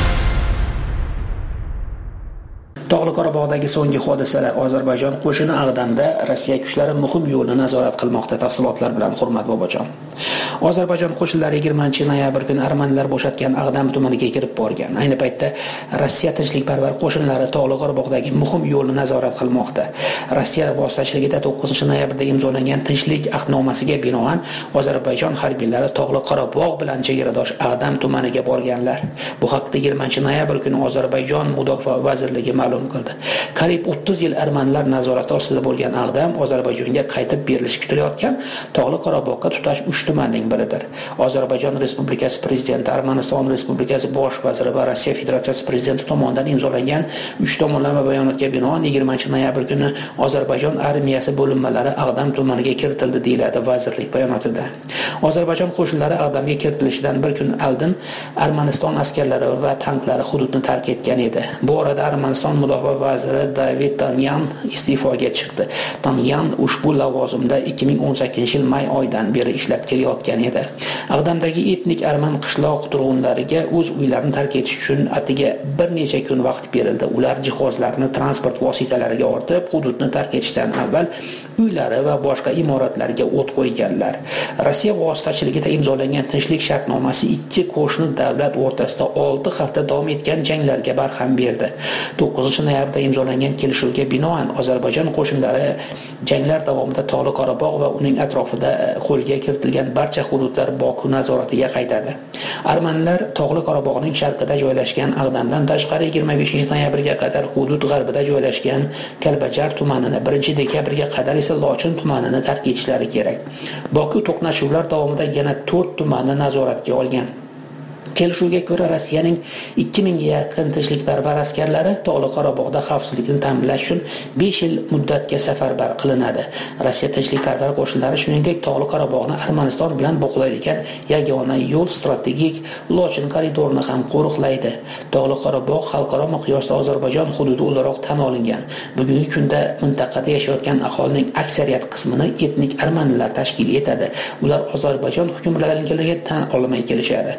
Tog'li Qorabog'dagi so'nggi hodisalar. Ozarbayjon qo'shini Ag'damda Rossiya kuchlari muhim yo'lni nazorat qilmoqda. Tafsilotlar bilan Hurmat Bobojon. Ozarbayjon qo'shinlari yigirmanchi noyabr kuni armanlar bo'shatgan Ag'dam tumaniga kirib borgan. Ayni paytda Rossiya tinchlikparvar qo'shinlari Tog'li Qorabog'dagi muhim yo'lni nazorat qilmoqda. Rossiya vositachiligida to'qqizinchi noyabrda imzolangan tinchlik ahdnomasiga binoan Ozarbayjon harbiylari Tog'li Qorabog' bilan chegaradosh Ag'dam tumaniga borganlar. Bu haqda yigirmanchi noyabr kuni Ozarbayjon Mudofaa vazirligi ma'lum qildi. Qariyb o'ttiz yil armanlar nazorati ostida bo'lgan Ag'dam Ozarbayjonga qaytib berilishi kutilayotgan Tog'li Qorabog'ga tutash uch tumanning biridir. Ozarbayjon Respublikasi prezidenti, Armaniston Respublikasi bosh vaziri va Rossiya Federatsiyasi prezidenti tomonidan imzolangan uch tomonlama bayonotga binoan yigirmanchi noyabr kuni Ozarbayjon armiyasi bo'linmalari Ag'dam tumaniga kiritildi, deyiladi vazirlik bayonotida. Ozarbayjon qo'shinlari Ag'damga kiritilishidan bir kun oldin Armaniston askarlari va tanklari hududni tark etgan edi. Bu orada Armaniston mudofaa vaziri David Tanyan iste'foga chiqdi. Tanyan ushbu lavozimda ikki ming o'n sakkizinchi yil may oyidan beri ishlab kelayotgan edi. Ag'damdagi etnik arman qishloq turg'unlariga o'z uylarini tark etish uchun atiga bir necha kun vaqt berildi. Ular jihozlarini transport vositalariga ortib, hududni tark etishdan avval uylari va boshqa imoratlarga o't qo'yganlar. Rossiya vositachiligida imzolangan tinchlik shartnomasi ikki qo'shni davlat o'rtasida olti hafta davom etgan janglarga barham berdi. to'qqizinchi noyabrda imzolangan kelishuvga binoan Ozarbayjon qo'shinlari janglar davomida Tog'li Qorabog' va uning atrofida qo'lga kiritilgan barcha hududlar Boku nazoratiga qaytadi. Armanlar Tog'li Qorabog'ning sharqida joylashgan Ag'damdan tashqari yigirma beshinchi noyabrga qadar hudud g'arbida joylashgan Kalbajar tumanini, birinchi dekabrga qadar esa Lochin tumanini tark etishlari kerak. Boku to'qnashuvlar davomida yana to'rt tumanni nazoratga olgan. Kelishuvga ko'ra Rossiyaning ikki mingga yaqin tinchlikparvar askarlari Tog'li Qorabog'da xavfsizlikni ta'minlash uchun besh yil muddatga safarbar qilinadi. Rossiya tinchlikparvar qo'shinlari shuningdek Tog'li Qorabog'ni Armaniston bilan bog'laydigan yagona yo'l strategik Lochin koridorini ham qo'riqlaydi. Tog'li Qorabog' xalqaro miqyosda Ozarbayjon hududi o'laroq tan olingan. Bugungi kunda mintaqada yashayotgan aholining aksariyat qismini etnik armanlar tashkil etadi. Ular Ozarbayjon hukmronligiga tan olmay kelishadi. bir ming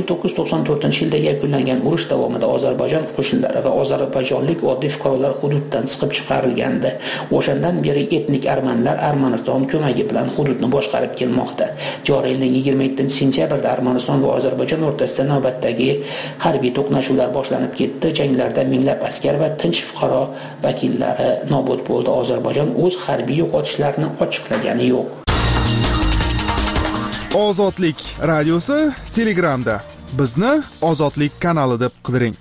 to'qqiz yuz to'qson to'rtinchi yilda yakunlangan urush davomida Ozarbayjon qo'shinlari va ozarbayjonlik oddiy fuqarolar hududdan chiqib chiqarilgandi. O'shandan beri etnik armanlar Armaniston ko'magi bilan hududni boshqarib kelmoqda. Joriy yilning yigirma yettinchi sentyabrda Armaniston va Ozarbayjon o'rtasida navbatdagi harbiy to'qnashuvlar boshlanib ketdi. Janglarda minglab askar va tinch fuqaro vakillari nobud bo'ldi. Ozarbayjon o'z harbiy yo'qotishlarini ochiqlagani yo'q. Ozodlik radiosi Telegramda. Bizni Ozodlik kanali deb qidiring.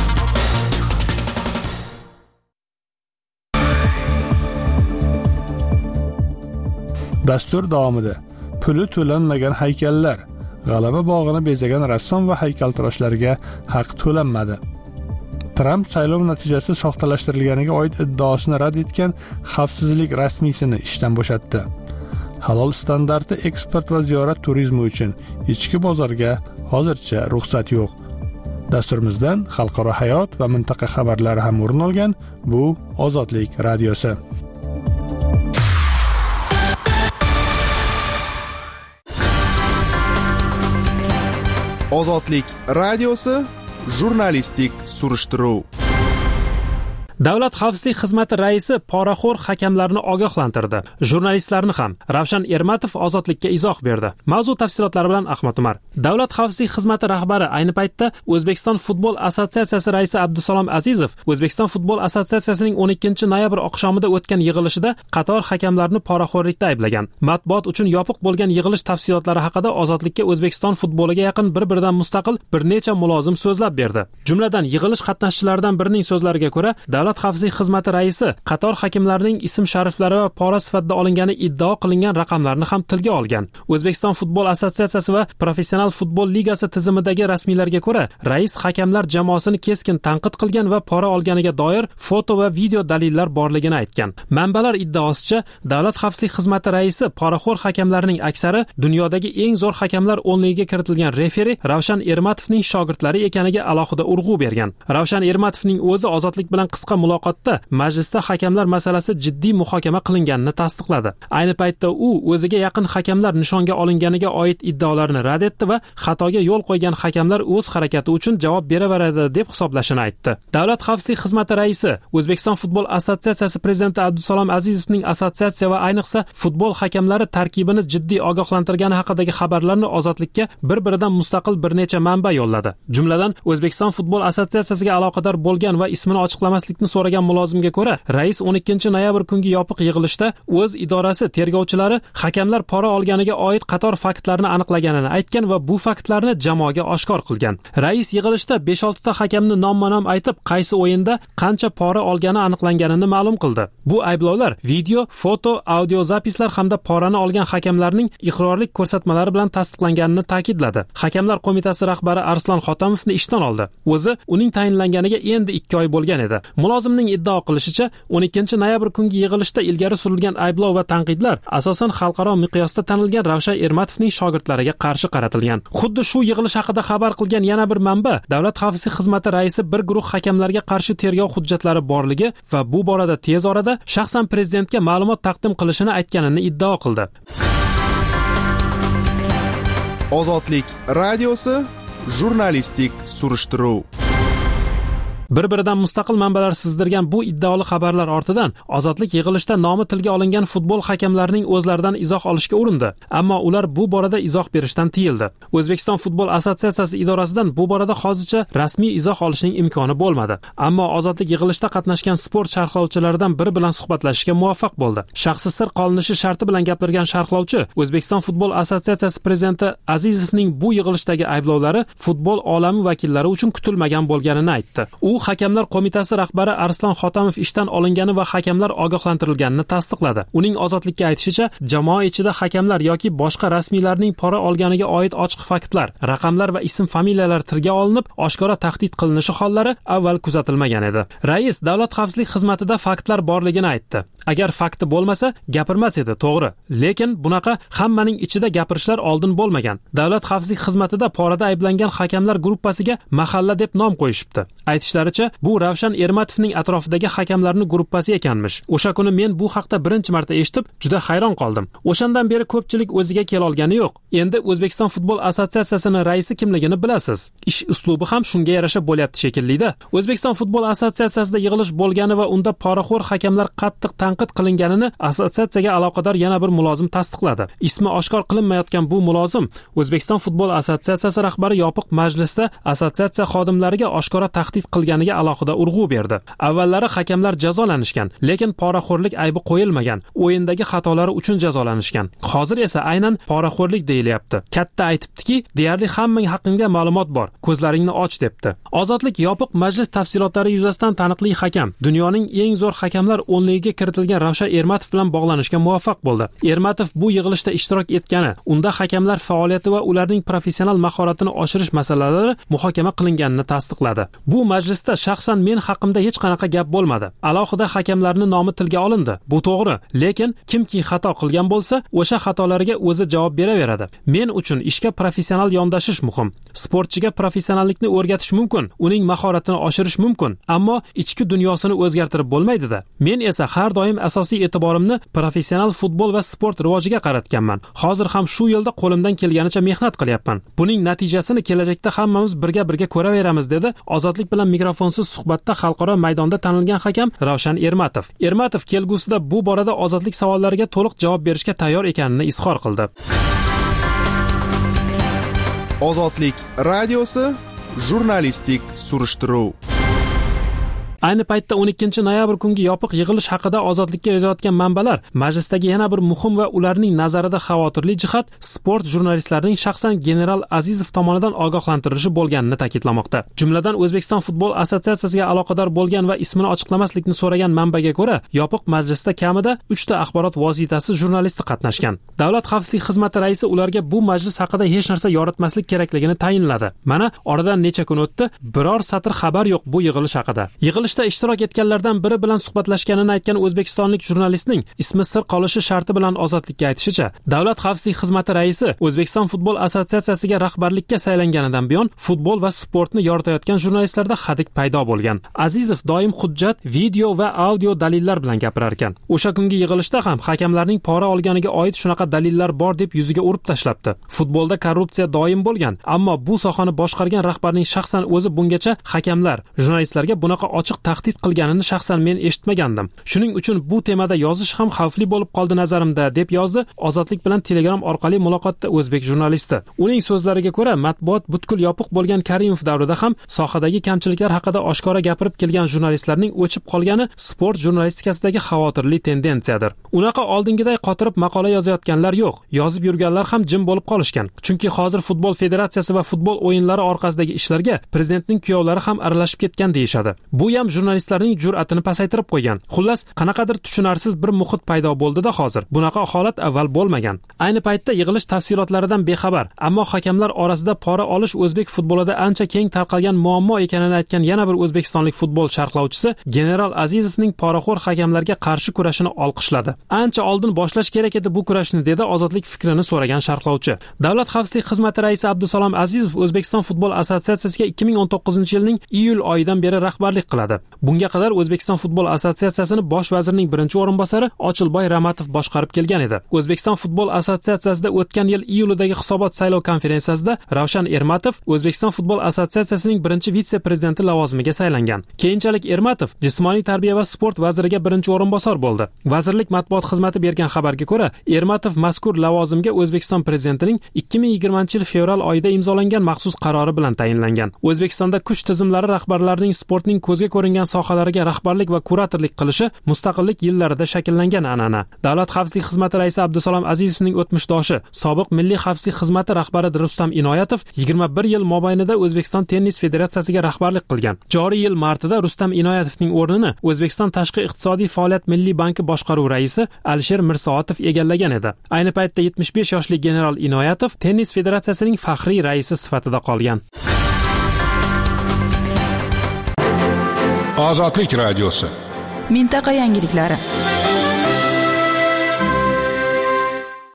Dastur davomida puli to'lanmagan haykallar, G'alaba bog'ini bezagan rassom va haykaltaroshlarga haq to'lanmadi. Tramp saylov natijasi soxtalashtirilganiga oid iddaosini rad etgan xavfsizlik rasmiysini ishdan bo'shatdi. Halol standarti eksport va ziyorat turizmi uchun ichki bozorga hozircha ruxsat yo'q. Dasturimizdan xalqaro hayot va mintaqa xabarlari ham o'rin olgan. Bu Ozodlik radiosi. Ozodlik radiosi jurnalistik surishtiruv. Davlat xavfsizlik xizmati raisi poraxo'r hakamlarni ogohlantirdi. Jurnalistlarni ham. Ravshan Ermatov Ozodlikka izoh berdi. Mavzu tafsilotlari bilan Ahmad Umar. Davlat xavfsizlik xizmati rahbari ayni paytda O'zbekiston futbol assotsiatsiyasi raisi Abdusalom Azizov O'zbekiston futbol assotsiatsiyasining o'n ikkinchi noyabr oqshomida o'tgan yig'ilishida qator hakamlarni poraxo'rlikda ayblagan. Matbuot uchun yopiq bo'lgan yig'ilish tafsilotlari haqida Ozodlikka O'zbekiston futboliga yaqin bir-biridan mustaqil bir necha mulozim so'zlab berdi. Jumladan yig'ilish qatnashchilaridan birining so'zlariga ko'ra, Davlat xavfsizlik xizmati raisi qator hakimlarning ism-shariflari va pora sifatida olingani iddao qilingan raqamlarni ham tilga olgan. O'zbekiston futbol assotsiatsiyasi va professional futbol ligasi tizimidagi rasmiylarga ko'ra, rais hakamlar jamoasini keskin tanqid qilgan va pora olganiga doir foto va video dalillar borligini aytgan. Manbalar iddaosicha, Davlat xavfsizlik xizmati raisi poraxo'r hakamlarning aksari dunyodagi eng zo'r hakamlar o'nligiga kiritilgan referi Ravshan Ermatovning shogirdlari ekaniga alohida urg'u bergan. Ravshan Ermatovning o'zi Ozodlik bilan qisqa muloqotda majlisda hakamlar masalasi jiddiy muhokama qilinganini tasdiqladi. Ayni paytda u o'ziga yaqin hakamlar nishonga olinganiga oid iddaolarni rad etdi va xatoga yo'l qo'ygan hakamlar o'z harakati uchun javob beraveradi deb hisoblashini aytdi. Davlat xavfsizlik xizmati raisi O'zbekiston futbol assotsiatsiyasi prezidenti Abdusalom Azizovning assotsiatsiya va ayniqsa futbol hakamlari tarkibini jiddiy ogohlantirgani haqidagi xabarlarni Ozodlikka bir-biridan mustaqil bir necha manba yo'lladi. Jumladan O'zbekiston futbol assotsiatsiyasiga aloqador bo'lgan va ismini ochiqlamaslikni so'ragan mulozimga ko'ra, rais o'n ikkinchi noyabr kungi yopiq yig'ilishda o'z idorasi tergovchilari hakamlar pora olganiga oid qator faktlarni aniqlaganini aytgan va bu faktlarni jamoaga oshkor qilgan. Rais yig'ilishda besh olti ta hakamni nomma-nom aytib, qaysi o'yinda qancha pora olgani aniqlanganini ma'lum qildi. Bu ayblovlar video, foto, audio zapislar hamda porani olgan hakamlarning iqrorlik ko'rsatmalari bilan tasdiqlanganini ta'kidladi. Hakamlar qo'mitasi rahbari Arslon Xotamovni ishdan oldi. O'zi uning tayinlanganiga endi ikki oy bo'lgan edi. Mulozimning iddao qilishicha, o'n ikkinchi noyabr kungi yig'ilishda ilgari surilgan ayblov va tanqidlar asosan xalqaro miqyosda tanilgan Ravshan Ermatovning shogirdlariga qarshi qaratilgan. Xuddi shu yig'ilish haqida xabar qilgan yana bir manba Davlat xavfsizlik xizmati raisi bir guruh hakamlarga qarshi tergov hujjatlari borligi va bu borada tez orada shaxsan prezidentga ma'lumot taqdim qilishini aytganini iddao qildi. Ozodlik radiosi jurnalistik surishtiruv. Bir-biridan mustaqil manbalar sizdirgan bu iddaoli xabarlar ortidan Ozodlik yig'ilishda nomi tilga olingan futbol hakamlarining o'zlaridan izoh olishga urindi, ammo ular bu borada izoh berishdan tiyildi. O'zbekiston futbol assotsiatsiyasi idorasidan bu borada hozircha rasmiy izoh olishning imkoni bo'lmadi. Ammo Ozodlik yig'ilishda qatnashgan sport sharhlovchilaridan biri bilan suhbatlashishga muvaffaq bo'ldi. Shaxsi sir qolinishi sharti bilan gapirgan sharhlovchi O'zbekiston futbol assotsiatsiyasi prezidenti Azizovning bu yig'ilishdagi ayblovlari futbol olami vakillari uchun kutilmagan bo'lganini aytdi. U hakamlar qo'mitasi rahbari Arslon Xotamov ishdan olingani va hakamlar ogohlantirilganini tasdiqladi. Uning Ozodlikka aytishicha, jamoa ichida hakamlar yoki boshqa rasmiylarning pora olganiga oid ochiq faktlar, raqamlar va ism-familiyalar tilga olinib, oshkora tahdid qilinishi hollari avval kuzatilmagan edi. Rais Davlat xavfsizlik xizmatida faktlar borligini aytdi. Agar fakti bo'lmasa, gapirmas edi, to'g'ri. Lekin bunaqa hammaning ichida gapirishlar oldin bo'lmagan. Davlat xavfsizlik xizmatida porada ayblangan hakamlar gruppasiga mahalla deb nom qo'yishibdi. Aytishlari aytishlaricha, bu Ravshan Ermatovning atrofidagi hakamlarning gruppasi ekanmish. O'sha kuni men bu haqda birinchi marta eshitib, juda hayron qoldim. O'shandan beri ko'pchilik o'ziga kela olgani yo'q. Endi O'zbekiston futbol assotsiatsiyasining raisi kimligini bilasiz. Ish uslubi ham shunga yarasha bo'lyapti shekilli-da. O'zbekiston futbol assotsiatsiyasida yig'ilish bo'lgani va unda poraxo'r hakamlar qattiq tanqid qilinganini assotsiatsiyaga aloqador yana bir mulozim tasdiqladi. Ismi oshkor qilinmayotgan bu mulozim O'zbekiston futbol assotsiatsiyasi rahbari yopiq majlisda assotsiatsiya xodimlariga oshkora tahdid qilganiga alohida urg'u berdi. Avvallari hakamlar jazolanishgan, lekin poraxo'rlik aybi qo'yilmagan, o'yindagi xatolari uchun jazolanishgan. Hozir esa aynan poraxo'rlik deyilyapti. Katta aytibdiki, deyarli hammaning haqqingda ma'lumot bor, ko'zlaringni och debdi. Ozodlik yopiq majlis tafsilotlari yuzasidan taniqli hakam, dunyoning eng zo'r hakamlar o'nligiga kiritilgan Ravshan Ermatov bilan bog'lanishga muvaffaq bo'ldi. Ermatov bu yig'ilishda ishtirok etgani, unda hakamlar faoliyati va ularning professional mahoratini oshirish masalalari muhokama qilinganini tasdiqladi. Bu majlisda shaxsan men haqimda hech qanaqa gap bo'lmadi. Alohida hakamlarning nomi tilga olindi. Bu to'g'ri, lekin kimki xato qilgan bo'lsa, o'sha xatolariga o'zi javob beraveradi. Men uchun ishga professional yondashish muhim. Sportchiga professionallikni o'rgatish mumkin, uning mahoratini oshirish mumkin, ammo ichki dunyosini o'zgartirib bo'lmaydi-da. Men esa har doim asosiy e'tiborimni professional futbol va sport rivojiga qaratganman. Hozir ham shu yo'lda qo'limdan kelganicha mehnat qilyapman. Buning natijasini kelajakda hammamiz birga-birga ko'raveramiz, dedi Ozodlik bilan mikrofonsiz suhbatda xalqaro maydonda tanilgan hakam Ravshan Ermatov. Ermatov kelgusida bu borada Ozodlik savollariga to'liq javob berishga tayyor ekanini izhor qildi. Ozodlik radiosi jurnalistik surishtiruv. Ayni paytda o'n ikkinchi noyabr kungi yopiq yig'ilish haqida Ozodlikka yozayotgan manbalar majlisdagi yana bir muhim va ularning nazarida xavotirli jihat sport jurnalistlarining shaxsan general Azizov tomonidan ogohlantirilishi bo'lganini ta'kidlamoqda. Jumladan O'zbekiston futbol assotsiatsiyasiga aloqador bo'lgan va ismini ochiqlamaslikni so'ragan manbaga ko'ra, yopiq majlisda kamida uchta axborot vositasi jurnalisti qatnashgan. Davlat xavfsizlik xizmati raisi ularga bu majlis haqida hech narsa yoritmaslik kerakligini tayinladi. Mana oradan necha kun o'tdi, biror satr xabar yo'q bu yig'ilish haqida. Yig'ilish ishtirok etganlardan biri bilan suhbatlashganini aytgan o'zbekistonlik jurnalistning ismi sir qolishi sharti bilan Ozodlikka aytishicha, Davlat xavfsizlik xizmati raisi O'zbekiston futbol assotsiatsiyasiga rahbarlikka saylanganidan buyon futbol va sportni yoritayotgan jurnalistlarda hadik paydo bo'lgan. Azizov doim hujjat, video va audio dalillar bilan gapirar ekan. O'sha kungi yig'ilishda ham hakamlarning pora olganiga oid shunaqa dalillar bor deb yuziga urib tashlabdi. Futbolda korrupsiya doim bo'lgan, ammo bu sohani boshqargan rahbarning shaxsan o'zi bungacha hakamlar, jurnalistlarga bunaqa ochiq tahdid qilganini shaxsan men eshitmagandim. Shuning uchun bu temada yozish ham xavfli bo'lib qoldi nazarimda, deb yozdi Ozodlik bilan Telegram orqali muloqotda o'zbek jurnalisti. Uning so'zlariga ko'ra, matbuot butkul yopiq bo'lgan Karimov davrida ham sohadagi kamchiliklar haqida oshkora gapirib kelgan jurnalistlarning o'chib qolgani sport jurnalistikasidagi xavotirli tendensiyadir. Unaqa oldingiday qotirib maqola yozayotganlar yo'q, yozib yurganlar ham jim bo'lib qolishgan. Chunki hozir futbol federatsiyasi va futbol o'yinlari orqasidagi ishlarga prezidentning kuyovlari ham aralashib ketgan deyishadi. Bu ham jurnalistlarning jur'atini pasaytirib qo'ygan. Xullas, qanaqadir tushunarsiz bir muhit paydo bo'ldi-da hozir. Bunaqa holat avval bo'lmagan. Ayni paytda yig'ilish tafsilotlaridan bexabar, ammo hakamlar orasida pora olish o'zbek futbolida ancha keng tarqalgan muammo ekanini aytgan yana bir o'zbekistonlik futbol sharhlovchisi general Azizovning poraxo'r hakamlarga qarshi kurashini olqishladi. Ancha oldin boshlash kerak edi bu kurashni, dedi Ozodlik fikrini so'ragan sharhlovchi. Davlat xavfsizlik xizmati raisi Abdusalom Azizov O'zbekiston futbol assotsiatsiyasiga ikki ming o'n to'qqizinchi yilning iyul oyidan beri rahbarlik qiladi. Bunga qadar O'zbekiston futbol assotsiatsiyasini bosh vazirning birinchi o'rinbosari Ochilboy Ramatov boshqarib kelgan edi. O'zbekiston futbol assotsiatsiyasida o'tgan yil iyulidagi hisobot saylov konferensiyasida Ravshan Ermatov O'zbekiston futbol assotsiatsiyasining birinchi vitse-prezidenti lavozimiga saylangan. Keyinchalik Ermatov jismoniy tarbiya va sport vaziriga birinchi o'rinbosar bo'ldi. Vazirlik matbuot xizmati bergan xabarga ko'ra, Ermatov mazkur lavozimga O'zbekiston prezidentining ikki ming yigirmanchi yil fevral oyida imzolangan maxsus qarori bilan tayinlangan. O'zbekistonda kuch tizimlari rahbarlarining sportning ko'zga ko'ringan sohalariga rahbarlik va kuratorlik qilishi mustaqillik yillarida shakllangan an'ana. Davlat xavfsizlik xizmati raisi Abdusalom Azizovning o'tmishdoshi, sobiq milliy xavfsizlik xizmati rahbari Rustam Inoyatov yigirma bir yil mobaynida O'zbekiston tennis federatsiyasiga rahbarlik qilgan. Joriy yil martida Rustam Inoyatovning o'rnini O'zbekiston tashqi iqtisodiy faoliyat milliy banki boshqaruv raisi Alisher Mirsoatov egallagan edi. Ayni paytda yetmish besh yoshli general Inoyatov tennis federatsiyasining faxriy raisi sifatida qolgan. Ozodlik radiosi. Mintaqa yangiliklari.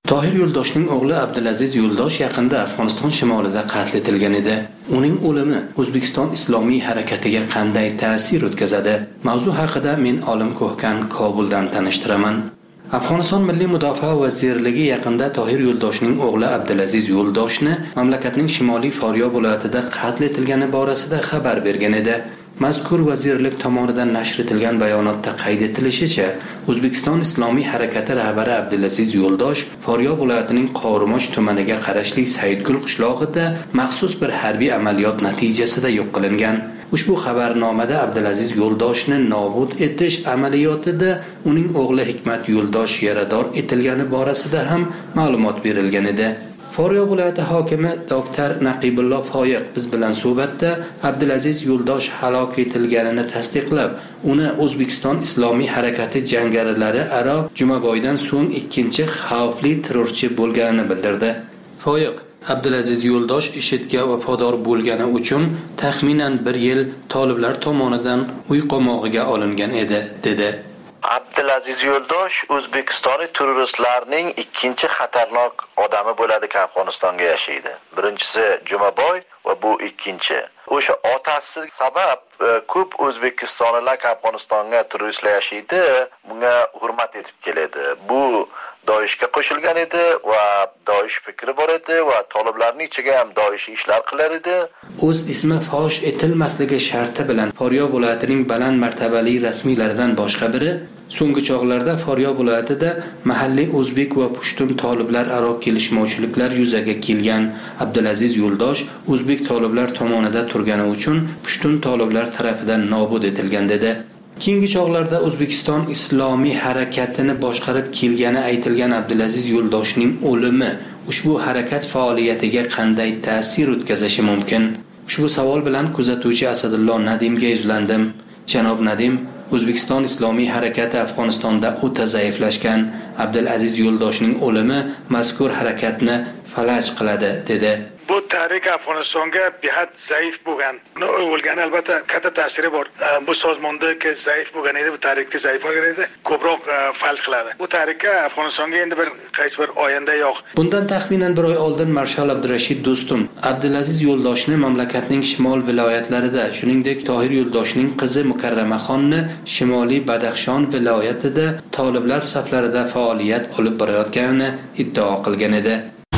Tohir Yo'ldoshning o'g'li Abdulaziz Yo'ldosh yaqinda Afg'oniston shimolida qatl etilgan edi. Uning o'limi O'zbekiston islomiy harakatiga qanday ta'sir o'tkazadi? Mavzu haqida men Olim Ko'hkan Kobuldan tanishtiraman. Afg'oniston Milliy Mudofaa vazirligi yaqinda Tohir Yo'ldoshning o'g'li Abdulaziz Yo'ldoshni mamlakatning Shimoliy Faryob viloyatida qatl etilgani borasida xabar bergan edi. Mazkur vazirlik tomonidan nashr etilgan bayonotda qayd etilishicha, O'zbekiston Islomiy harakati rahbari Abdulaziz Yo'ldosh Faryob viloyatining Qorimosh tumaniga qarashli Saidgul qishlog'ida maxsus bir harbiy amaliyot natijasida yo'q qilingan. Ushbu xabarnomada Abdulaziz Yo'ldoshni nobud etish amaliyotida uning o'g'li Hikmat Yo'ldosh yarador etilgani borasida ham ma'lumot berilgan edi. Faryob viloyati hokimi doktor Naqibulloh Foyiq biz bilan suhbatda Abdulaziz Yo'ldosh halok etilganini tasdiqlab, uni O'zbekiston Islomiy harakati jangarilari aro Jumaboydan so'ng ikkinchi xavfli terrorchi bo'lganini bildirdi. Foyiq Abdulaziz Yo'ldosh IShIDga vafodor bo'lgani uchun taxminan bir yil toliblar tomonidan uy qamog'iga olingan edi, dedi. Abdulaziz Yo'ldosh O'zbekistonlik terroristlarning ikkinchi xatarnok odami bo'ladi ki Afg'onistonga yashaydi. Birinchisi Jumaboy va bu ikkinchi. O'sha otasi sabab ko'p O'zbekistonliklar Afg'onistonga terroristlar yashaydi, bunga hurmat etib keladi. Bu Doishga qo'shilgan edi va Doish fikri bor edi va toliblarning ichiga ham Doish ishlar qilar edi. O'z ismi fosh etilmasligi sharti bilan Faryob viloyatining baland martabali rasmiylaridan boshqa biri so'nggi chog'larda Faryob viloyatida mahalliy o'zbek va pushtun toliblar aro kelishmovchiliklar yuzaga kelgan. Abdulaziz Yo'ldosh o'zbek toliblar tomonida turgani uchun pushtun toliblar tarafidan nobud etilgan dedi. Keyingi chog'larda O'zbekiston Islomiy harakatini boshqarib kelgani aytilgan Abdulaziz Yo'ldoshning o'limi ushbu harakat faoliyatiga qanday ta'sir o'tkazishi mumkin? Ushbu savol bilan kuzatuvchi Asadullo Nadimga yuzlandim. Janob Nadim, O'zbekiston Islomiy harakati Afg'onistonda o'ta zaiflashgan. Abdulaziz Yo'ldoshning o'limi mazkur harakatni falaj qiladi, dedi. Bu tahrik Afg'onistonga behad zaif bo'lgan. O'lgani albatta katta ta'siri bor. Bu sozmonda ki zaif bo'lgan edi, bu tahrikda zaif bo'lgan edi, ko'proq falj qiladi. Bu tahrikka Afg'onistonga endi bir qaysi bir oyanda yo'q. Bundan taxminan bir oy oldin Marshal Abdurashid Do'stum Abdulaziz Yo'ldoshni mamlakatning shimol viloyatlarida, shuningdek Tohir Yo'ldoshning qizi Mukarramaxonni Shimoliy Badaxshon viloyatida toliblar saflarida faoliyat olib borayotganini iddao qilgan edi.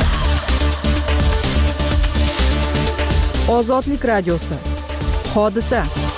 Ozodlik radiosi. Hodisa.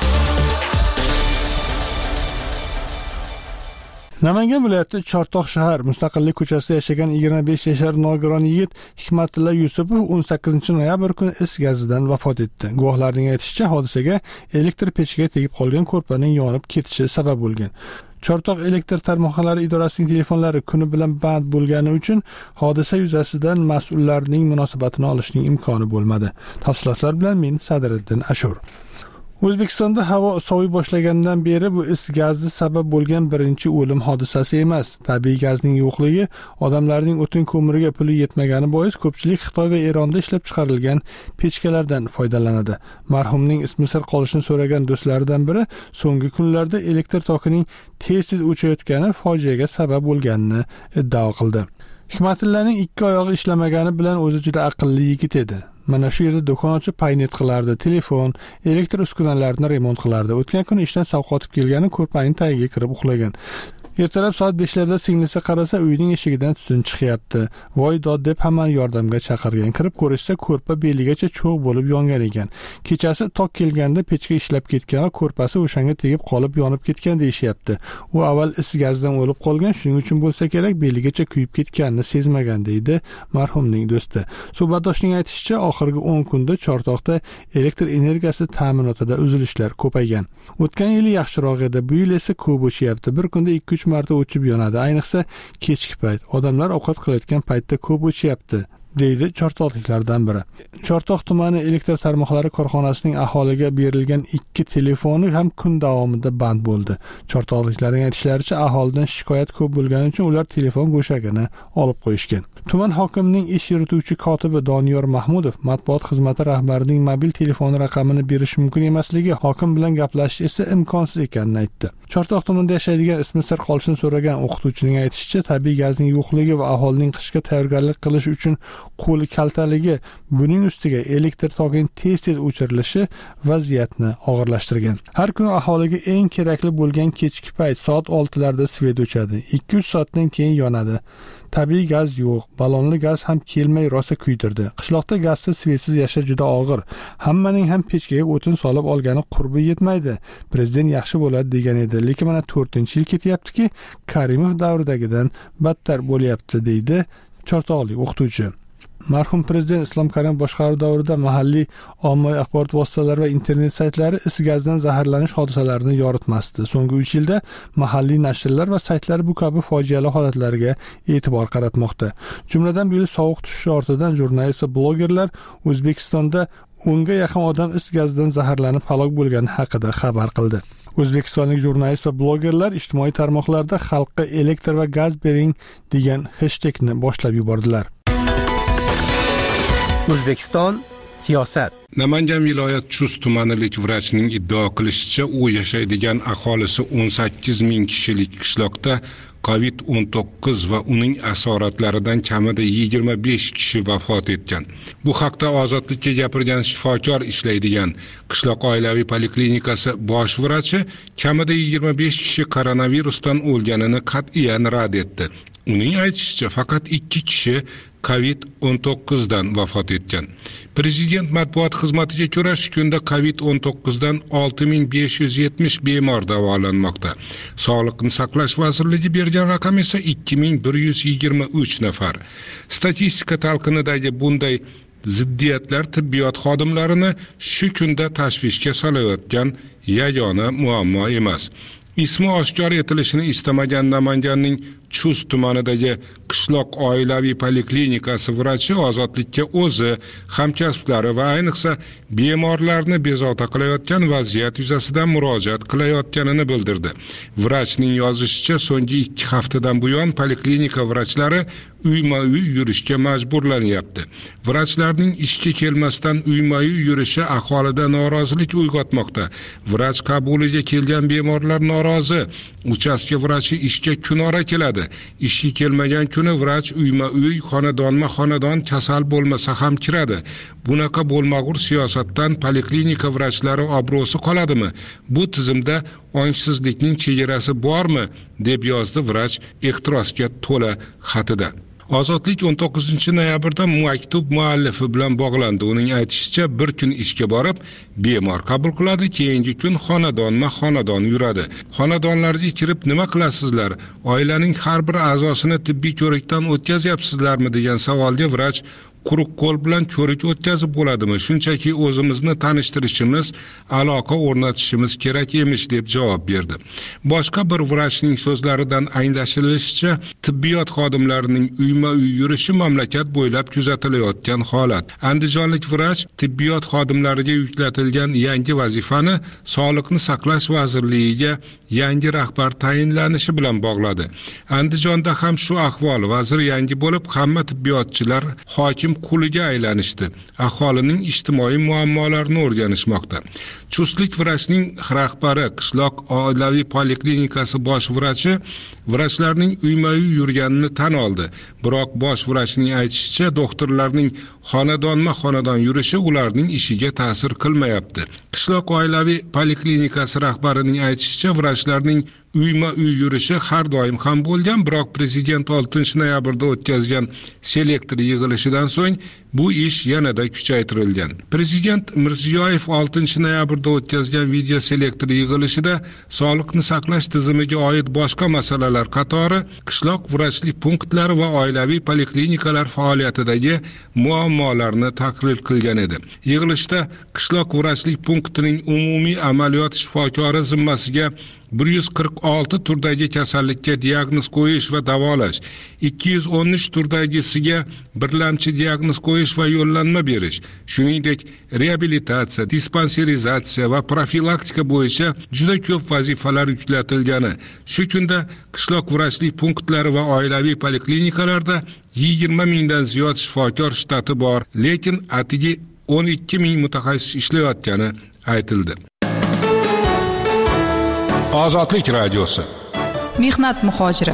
Namangan viloyati Chortoq shahar Mustaqillik ko'chasida yashagan yigirma besh yashar nogiron yigit Hikmatilla Yusupov o'n sakkizinchi noyabr kuni is gazidan vafot etdi. Guvohlarning aytishicha, hodisaga elektr pechiga tegib qolgan ko'rpaning yonib ketishi sabab bo'lgan. Chortoq elektr tarmoqlari idorasining telefonlari kuni bilan band bo'lgani uchun hodisa yuzasidan mas'ullarning munosabatini olishning imkoni bo'lmadi. Tafsilotlar bilan men Sadriddin Ashur. O'zbekistonda havo soviy boshlagandan beri bu is gazi sabab bo'lgan birinchi o'lim hodisasi emas. Tabiiy gazning yo'qligi, odamlarning o'tin ko'miriga puli yetmagani bois ko'pchilik Xitoy va Eronda ishlab chiqarilgan pechkalardan foydalanadi. Marhumning ismi sir qolishini so'ragan do'stlaridan biri so'nggi kunlarda elektr tokining tez-tez o'chayotgani fojiaga sabab bo'lganini iddao qildi. Hikmatillaning ikki oyog'i ishlamagani bilan o'zi juda aqlli yigit edi. Mana shu yerda do'kon ochib paynet qilardi, telefon, elektr uskunalarni remont qilardi. O'tgan kuni ishdan sovqotib kelgani ko'rpaning tagiga kirib uxlagan. Ertalab soat beshlarda singlisi qarasa, uyining eshigidan tutun chiqyapti. Voy dod deb hamma yordamga chaqirgan. Kirib ko'rishsa, ko'rpa beligacha cho'g' bo'lib yongan ekan. Kechasi tok kelganda pechka ishlab ketgan va ko'rpasi o'shanga tegib qolib yonib ketgan deyishyapti. U avval is gazidan o'lib qolgan, shuning uchun bo'lsa kerak beligacha kuyib ketganini sezmagan, deydi marhumning do'sti. Suhbatdoshning aytishicha, oxirgi o'n kunda Chortoqda elektr energiyasi ta'minotida uzilishlar ko'paygan. O'tgan yili yaxshiroq edi, bu yil esa ko'p o'chyapti. Bir kunda ikki uch marta o'chib yonadi. Ayniqsa kechki payt. Odamlar ovqat qilayotgan paytda ko'p o'chyapti, deydi chortoqliklardan biri. Chortoq tumani elektr tarmoqlari korxonasining aholiga berilgan ikki telefoni ham kun davomida band bo'ldi. Chortoqliklarning aytishlaricha, aholidan shikoyat ko'p bo'lgani uchun ular telefon go'shagini olib qo'yishgan. Tuman hokimining ish yurituvchi kotibi Doniyor Mahmudov matbuot xizmati rahbarining mobil telefoni raqamini berish mumkin emasligi, hokim bilan gaplashish esa imkonsiz ekanini aytdi. Chortoq tumanida yashaydigan ismi sir qolishini so'ragan o'qituvchining aytishicha, tabiiy gazning yo'qligi va aholining qishga tayyorgarlik qilish uchun qo'li kaltaligi, buning ustiga elektr tokining tez-tez o'chirilishi vaziyatni og'irlashtirgan. Har kuni aholiga eng kerakli bo'lgan kechki payt soat oltilarda svet o'chadi. ikki uch soatdan keyin yonadi. Tabiiy gaz yo'q, ballonli gaz ham kelmay rosa kuydirdi. Qishloqda gazsiz, svetsiz yashash juda og'ir. Hammaning ham pechkaga o'tin solib olgani qurbi yetmaydi. Prezident yaxshi bo'ladi degan edi, lekin mana to'rtinchi yil ketyaptiki, Karimov davridagidan battar bo'lyapti, deydi chortoqlik o'qituvchi. Marhum prezident Islom Karimov boshqaruvi davrida mahalliy ommaviy axborot vositalari va internet saytlari is gazdan zaharlanish hodisalarini yoritmasdi. So'nggi uch yilda mahalliy nashrlar va saytlar bu kabi fojiali holatlarga e'tibor qaratmoqda. Jumladan, bu yil sovuq tushishi ortidan jurnalist va blogerlar O'zbekistonda o'nga yaqin odam is gazdan zaharlanib halok bo'lgani haqida xabar qildi. O'zbekistonlik jurnalist va blogerlar ijtimoiy tarmoqlarda xalqqa elektr va gaz bering degan hashtagni boshlab yubordilar. O'zbekiston siyosat. Namangan viloyat Chust tumanilik vrachining iddao qilishicha, u yashaydigan aholisi o'n sakkiz ming kishilik qishloqda covid o'n to'qqiz va uning asoratlaridan kamida yigirma besh kishi vafot etgan. Bu haqda Ozodlikka gapirgan shifokor ishlaydigan qishloq oilaviy poliklinikasi bosh vrachi kamida yigirma besh kishi koronavirusdan o'lganini qat'iyan rad etdi. Uning aytishicha, faqat ikki kishi covid o'n to'qqizdan vafot etgan. Prezident matbuot xizmatiga ko'ra, shu kunda covid o'n to'qqizdan olti ming besh yuz yetmish bemor davolanmoqda. Sog'liqni saqlash vazirligi bergan raqam esa ikki ming bir yuz yigirma uch nafar. Statistika talqinidagi bunday ziddiyatlar tibbiyot xodimlarini shu kunda tashvishga solayotgan yagona muammo emas. Ismi oshkor etilishini istamagan Namanganning Chust tumanidagi qishloq oilaviy poliklinikasi vrachi Ozodlikka o'zi, hamkasblari va ayniqsa bemorlarni bezovta qilayotgan vaziyat yuzasidan murojaat qilayotganini bildirdi. Vrachning yozishicha, so'nggi ikki haftadan buyon poliklinika vrachlari uyma-uy yurishga majburlanyapti. Vrachlarning ishga kelmasdan uyma-uy yurishi aholida norozilik uyg'otmoqda. Vrach qabuliga kelgan bemorlar norozi. Uchastka vrachi ishga kunora keladi. Ishga kelmagan kuni vrach uyma-uy, xonadonma-xonadon kasal bo'lmasa ham kiradi. Bunaqa bo'lmag'ur siyosatdan poliklinika vrachlari obro'si qoladimi? Bu tizimda ongsizlikning chegarasi bormi? deb yozdi vrach ehtirosga to'la xatida. Ozodlik o'n to'qqizinchi noyabrda maktub muallifi bilan bog'landi. Uning aytishicha, bir kun ishga borib, bemor qabul qiladi, keyingi kun xonadonma-xonadon yuradi. Xonadonlarga kirib nima qilasizlar? Oilaning har bir a'zosini tibbiy ko'rikdan o'tkazyapsizlarmi degan savolga vrach quruq qo'l bilan ko'rik o'tkazib bo'ladimi? Shunchaki o'zimizni tanishtirishimiz, aloqa o'rnatishimiz kerak emish deb javob berdi. Boshqa bir vrachning so'zlaridan anglashilishicha, tibbiyot xodimlarining uyma-uy yurishi mamlakat bo'ylab kuzatilayotgan holat. Andijonlik vrach tibbiyot xodimlariga yuklatilgan yangi vazifani Sog'liqni saqlash vazirligiga yangi rahbar tayinlanishi bilan bog'ladi. Andijonda ham shu ahvol. Vazir yangi bo'lib, hamma tibbiyotchilar hokim quliga aylanishdi. Aholining ijtimoiy muammolarini o'rganishmoqda. Chustlik vrachning rahbari, qishloq oilaviy poliklinikasi bosh vrachi vrachlarning uyma-uy yurganini tan oldi. Biroq bosh vrachning aytishicha, doktorlarning xonadonma-xonadon yurishi ularning ishiga ta'sir qilmayapti. Qishloq oilaviy poliklinikasi rahbarining aytishicha, vrachlarning uyma-uy yurishi har doim ham bo'lgan, biroq prezident oltinchi noyabrda o'tkazgan selektor yig'ilishidan so'ng bu ish yanada kuchaytirilgan. Prezident Mirziyoyev oltinchi noyabrda o'tkazgan video selektor yig'ilishida sog'liqni saqlash tizimiga oid boshqa masalalar qatori qishloq vrachlik punktlari va oilaviy poliklinikalar faoliyatidagi muammolarni taqrir qilgan edi. Yig'ilishda qishloq vrachlik punktining umumiy amaliyot shifokori zimmasiga bir yuz qirq olti turdagi kasallikka diagnoz qo'yish va davolash, ikki yuz o'n uch turdagisiga birlamchi diagnoz qo'yish va yo'llanma berish, shuningdek reabilitatsiya, dispanserizatsiya va profilaktika bo'yicha juda ko'p vazifalar yuklatilgani, shu kunda qishloq vrachlik punktlari va oilaviy poliklinikalarda yigirma mingdan ziyod shifokor shtati bor, lekin atigi o'n ikki ming mutaxassis ishlayotgani aytildi. Ozodlik radiosi. Mehnat muhojiri.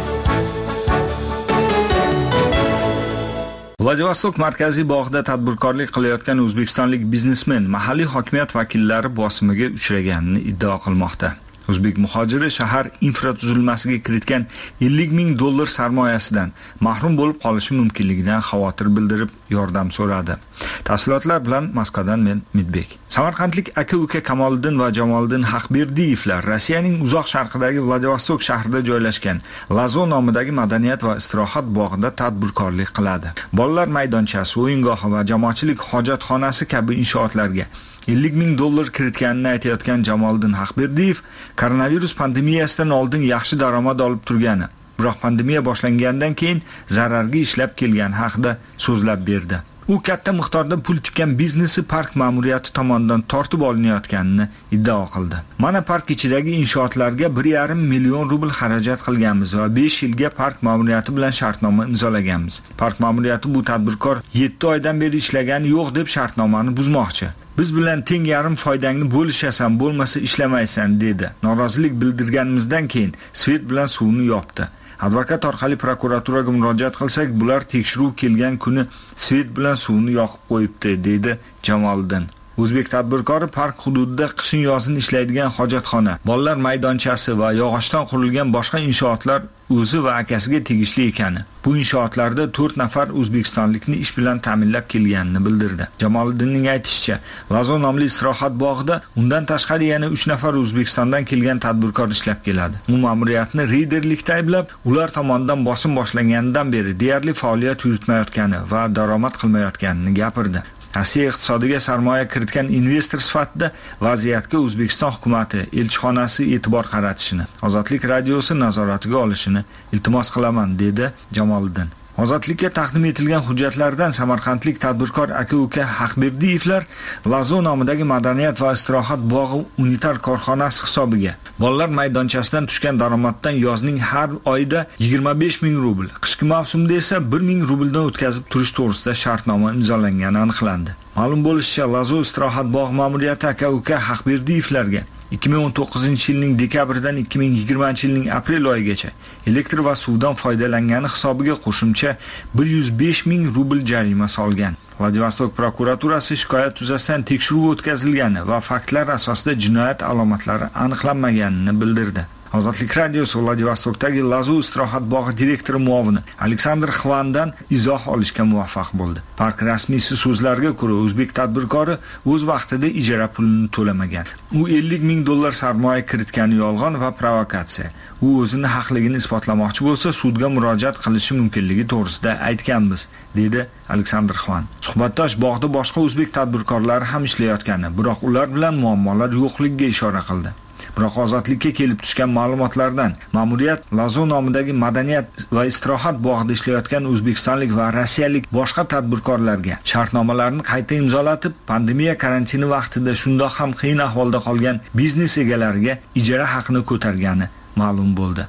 Vladivostok markaziy bog'ida tadbirkorlik qilayotgan o'zbekistonlik biznesmen mahalliy hokimiyat vakillari bosimiga uchraganini iddao qilmoqda. O'zbek muhojiri shahar infratuzilmasiga kiritgan ellik ming dollar sarmoyasidan mahrum bo'lib qolishi mumkinligidan xavotir bildirib yordam so'radi. Tafsilotlar bilan Moskvadan men Midbek. Samarqandlik aka-uka Kamoliddin va Jamoliddin Haqberdiyevlar Rossiyaning uzoq sharqidagi Vladivostok shahrida joylashgan Lazo nomidagi madaniyat va istirohat bog'ida tadbirkorlik qiladi. Bolalar maydonchasi, o'yingohi va jamoatchilik hojatxonasi kabi inshootlarga ellik ming dollar kiritganini aytayotgan Jamoliddin Haqberdiyev koronavirus pandemiyasidan oldin yaxshi daromad olib turgani, biroq pandemiya boshlangandan keyin zararga ishlab kelgani haqida so'zlab berdi. U katta miqdorda pul tikkan biznesi park ma'muriyati tomonidan tortib olinayotganini iddao qildi. Mana park ichidagi inshootlarga bir yarim million rubl xarajat qilganmiz va besh yilga park ma'muriyati bilan shartnoma imzolaganmiz. Park ma'muriyati bu tadbirkor yetti oydan beri ishlagani yo'q deb shartnomani buzmoqchi. Biz bilan teng yarim foydangni bo'lishasan, bo'lmasa ishlamaysan dedi. Norozilik bildirganimizdan keyin Svet bilan suvni yopdi. Advokat orqali prokuraturaga murojaat qilsak, bular tekshiruv kelgan kuni Svet bilan suvni yoqib qo'yibdi, dedi Jamoliddin. O'zbek tadbirkori park hududida qishin yozin ishlaydigan hojatxona, bolalar maydonchasi va yog'ochdan qurilgan boshqa inshootlar o'zi va akasiga tegishli ekani. Bu inshootlarda to'rt nafar o'zbekistonlikni ish bilan ta'minlab kelganini bildirdi. Jamoliddinning aytishicha, Lazo nomli istirohat bog'ida undan tashqari yana uch nafar O'zbekistondan kelgan tadbirkor ishlab keladi. U ma'muriyatni reyderlikda ayblab, ular tomonidan bosim boshlanganidan beri deyarli faoliyat yuritmayotgani va daromad qilmayotganini gapirdi. Rossiya iqtisodiga sarmoya kiritgan investor sifatida vaziyatga O'zbekiston hukumatı elchixonasi e'tibor qaratishini, Ozodlik radiosi nazoratiga olishini iltimos qilaman, dedi Jamoliddin. Ozodlikka taqdim etilgan hujjatlardan samarqandlik tadbirkor aka-uka Haqberdiyevlar Lazo nomidagi madaniyat va istirohat bog'i unitar korxonasi hisobiga bolalar maydonchasidan tushgan daromaddan yozning har oyida yigirma besh ming rubl, qishki mavsumda esa bir ming rubldan o'tkazib turish to'g'risida shartnoma imzolangani aniqlandi. Ma'lum bo'lishicha, Lazo istirohat bog' ma'muriyati aka-uka Haqberdiyevlarga ikki ming o'n to'qqizinchi yilning dekabridan ikki ming yigirmanchi yilning aprel oyigacha elektr va suvdan foydalangani hisobiga qo'shimcha bir yuz besh ming rubl jarima solgan. Vladivostok prokuraturasi shikoyat yuzasidan tekshiruv o'tkazilgani va faktlar asosida jinoyat alomatlari aniqlanmaganini bildirdi. Ozodlik radiosi Vladivostokdagi Lazo istirohat bog'i direktori muovini Aleksandr Xvandan izoh olishga muvaffaq bo'ldi. Park rasmiysi so'zlariga ko'ra, o'zbek tadbirkori o'z vaqtida ijara pulini to'lamagan. U ellik ming dollar sarmoya kiritgani yolg'on va provokatsiya. U o'zini haqligini isbotlamoqchi bo'lsa, sudga murojaat qilishi mumkinligi to'g'risida aytganmiz, dedi Aleksandr Xvan. Suhbatdosh bog'da boshqa o'zbek tadbirkorlari ham ishlayotgani, biroq ular bilan muammolar yo'qligiga ishora qildi. Biroq ozodlikka kelib tushgan ma'lumotlardan ma'muriyat Lazo nomidagi madaniyat va istirohat bog'ida ishlayotgan o'zbekistonlik va rossiyalik boshqa tadbirkorlarga shartnomalarni qayta imzolatib, pandemiya karantini vaqtida shundoq ham qiyin ahvolda qolgan biznes egalariga ijara haqini ko'targani ma'lum bo'ldi.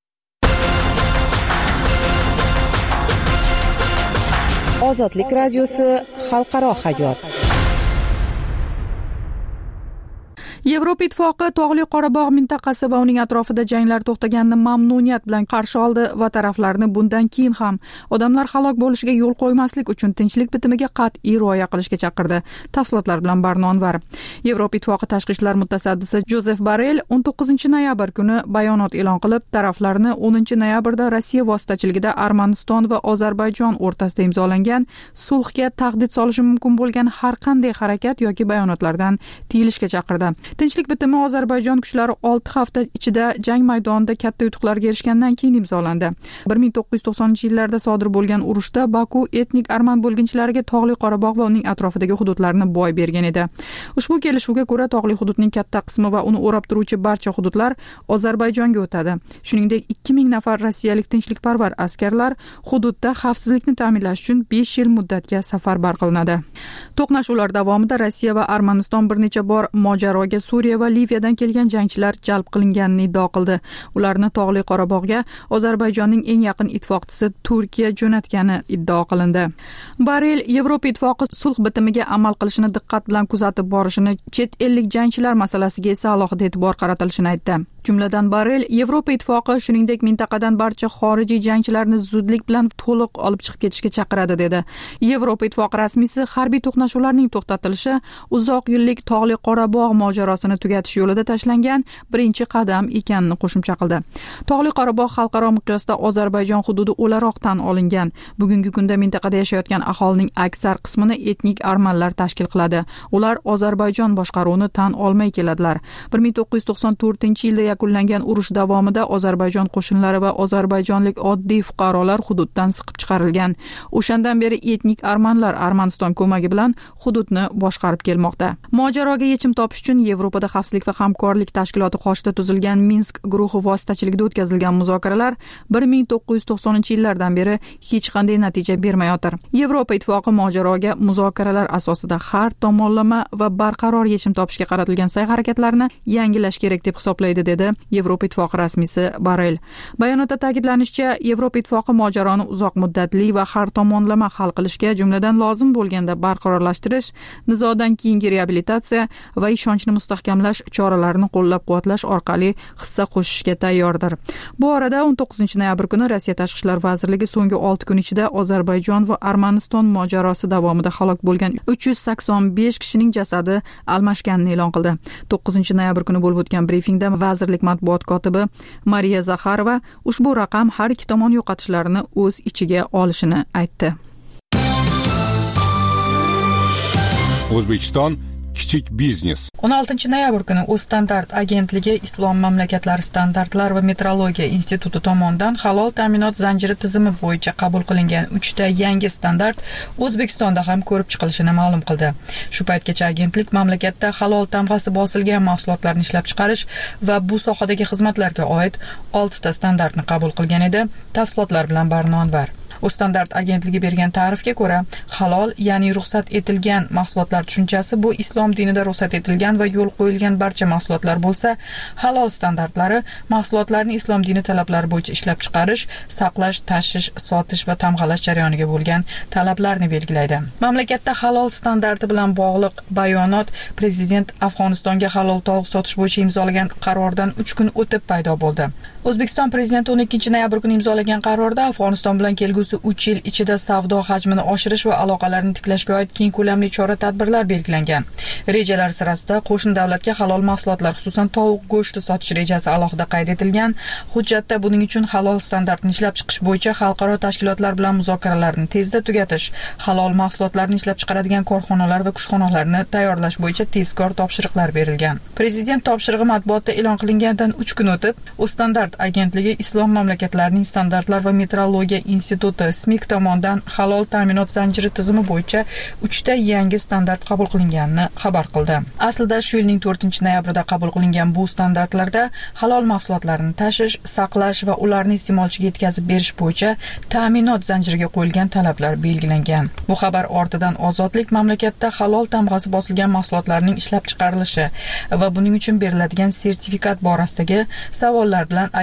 Ozodlik radiosi xalqaro hayot. Yevropa Ittifoqi Tog'li Qorabog' mintaqasi va uning atrofida janglar to'xtaganini mamnuniyat bilan qarshi oldi va taraflarni bundan keyin ham odamlar halok bo'lishiga yo'l qo'ymaslik uchun tinchlik bitimiga qat'iy rioya qilishga chaqirdi. Tafsilotlar bilan Barno Anvar. Yevropa Ittifoqi tashqi ishlar mutasaddisi Jozef Borrell o'n to'qqizinchi noyabr kuni bayonot e'lon qilib, taraflarni o'ninchi noyabrda Rossiya vositachiligida Armaniston va Ozarbayjon o'rtasida imzolangan sulhga tahdid solishi mumkin bo'lgan har qanday harakat yoki bayonotlardan tiyilishga chaqirdi. Tinchlik bitimi Ozarbayjon kuchlari olti hafta ichida jang maydonida katta yutuqlarga erishgandan keyin imzolandi. bir ming to'qqiz yuz to'qsoninchi yillarda sodir bo'lgan urushda Baku etnik arman bo'lginchilariga Tog'li Qorabog' va uning atrofidagi hududlarni boy bergan edi. Ushbu kelishuvga ko'ra Tog'li hududning katta qismi va uni o'rab turuvchi barcha hududlar Ozarbayjonga o'tadi. Shuningdek, ikki ming nafar rossiyalik tinchlikparvar askarlar hududda xavfsizlikni ta'minlash uchun besh yil muddatga safarbar qilinadi. To'qnashuvlar davomida Rossiya va Armaniston bir necha bor mojaroga Suriya va Liviyadan kelgan jangchilar jalb qilinganini iddao qildi. Ularni Tog'li Qorabog'ga Ozarbayjonning eng yaqin ittifoqchisi Turkiya jo'natgani iddao qilindi. Borrell Yevropa Ittifoqi sulh bitimiga amal qilishini diqqat bilan kuzatib borishini, chet ellik jangchilar masalasiga esa alohida e'tibor qaratilishini aytdi. Jumladan Borrell Yevropa Ittifoqi shuningdek mintaqadan barcha xorijiy jangchilarni zudlik bilan to'liq olib chiqib ketishga chaqiradi dedi. Yevropa Ittifoqi rasmiysi harbiy to'qnashuvlarning to'xtatilishi uzoq yillik Tog'li Qorabog' mojarosini tugatish yo'lida tashlangan birinchi qadam ekanini qo'shimcha qildi. Tog'li Qorabog' xalqaro miqyosda Ozarbayjon hududi o'laroq tan olingan. Bugungi kunda mintaqada yashayotgan aholining aksar qismini etnik armanlar tashkil qiladi. Ular Ozarbayjon boshqaruvini tan olmay keladilar. bir ming to'qqiz yuz to'qson to'rtinchi yilda yakunlangan urush davomida Ozarbayjon qo'shinlari va ozarbayjonlik oddiy fuqarolar hududdan siqib chiqarilgan. O'shandan beri etnik armanlar Armaniston ko'magi bilan hududni boshqarib kelmoqda. Mojaroga yechim topish uchun Yevropada xavfsizlik va hamkorlik tashkiloti qoshida tuzilgan Minsk guruhi vositachiligida o'tkazilgan muzokaralar bir ming to'qqiz yuz to'qsoninchi yillardan beri hech qanday natija bermayotir. Yevropa Ittifoqi mojaroga muzokaralar asosida har tomonlama va barqaror yechim topishga qaratilgan sa'y-harakatlarni yangilash kerak deb hisoblaydi, dedi Yevropa Ittifoqi rasmiysi Borrell. Bayonotda ta'kidlanishicha, Yevropa Ittifoqi mojaroni uzoq muddatli va har tomonlama hal qilishga, jumladan lozim bo'lganda barqarorlashtirish, nizodan keyingi reabilitatsiya va ishonchni mustahkamlash choralarini qo'llab-quvvatlash orqali hissa qo'shishga tayyordir. Bu orada o'n to'qqizinchi noyabr kuni Rossiya Tashqi ishlar vazirligi so'nggi olti kun ichida Ozarbayjon va Armaniston mojarosi davomida halok bo'lgan uch yuz sakson besh kishining jasadi almashganini e'lon qildi. to'qqizinchi noyabr kuni bo'lib o'tgan brifingda vazirlik matbuot kotibi Mariya Zaxarova ushbu raqam har ikki tomon yo'qotishlarini o'z ichiga olishini aytdi. O'zbekiston kichik biznes. o'n oltinchi noyabr kuni O'zstandart agentligi Islom mamlakatlari standartlar va metrologiya instituti tomonidan halol ta'minot zanjiri tizimi bo'yicha qabul qilingan uchta yangi standart O'zbekistonda ham ko'rib chiqilishini ma'lum qildi. Shu paytgacha agentlik mamlakatda halol tamg'asi bosilgan mahsulotlarni ishlab chiqarish va bu sohadagi xizmatlarga oid oltita standartni qabul qilgan edi. Tafsilotlar bilan Barno Anvar. O'zstandart agentligi bergan ta'rifga ko'ra, halol, ya'ni ruxsat etilgan mahsulotlar tushunchasi bu islom dinida ruxsat etilgan va yo'l qo'yilgan barcha mahsulotlar bo'lsa, halol standartlari mahsulotlarni islom dini talablari bo'yicha ishlab chiqarish, saqlash, tashish, sotish va tamg'alash jarayoniga bo'lgan talablarni belgilaydi. Mamlakatda halol standarti bilan bog'liq bayonot Prezident Afg'onistonga halol tovuq sotish bo'yicha imzolagan qarordan uch kun o'tib paydo bo'ldi. O'zbekiston Prezidenti o'n ikkinchi noyabr kuni imzolagan qarorda Afg'oniston bilan kelgusi uch yil ichida savdo hajmini oshirish va aloqalarni tiklashga oid keng ko'lamli chora-tadbirlar belgilangan. Rejalar sirasida qo'shni davlatga halol mahsulotlar, xususan tovuq go'shti sotish rejasi alohida qayd etilgan. Hujjatda buning uchun halol standartni ishlab chiqish bo'yicha xalqaro tashkilotlar bilan muzokaralarni tezda tugatish, halol mahsulotlarni ishlab chiqaradigan korxonalar va kushxonalarni tayyorlash bo'yicha tezkor topshiriqlar berilgan. Prezident topshirig'i matbuotda e'lon qilingandan uch kun o'tib, O'zstandart agentligi Islom mamlakatlarining standartlar va metrologiya instituti S M I K tomonidan halol ta'minot zanjiri tizimi bo'yicha uchta yangi standart qabul qilinganini xabar qildi. Aslida shu yilning to'rtinchi noyabrida qabul qilingan bu standartlarda halol mahsulotlarni tashish, saqlash va ularni iste'molchiga yetkazib berish bo'yicha ta'minot zanjiriga qo'yilgan talablar belgilangan. Bu xabar ortidan ozodlik mamlakatda halol tamg'asi bosilgan mahsulotlarning ishlab chiqarilishi va buning uchun beriladigan sertifikat borasidagi savollar bilan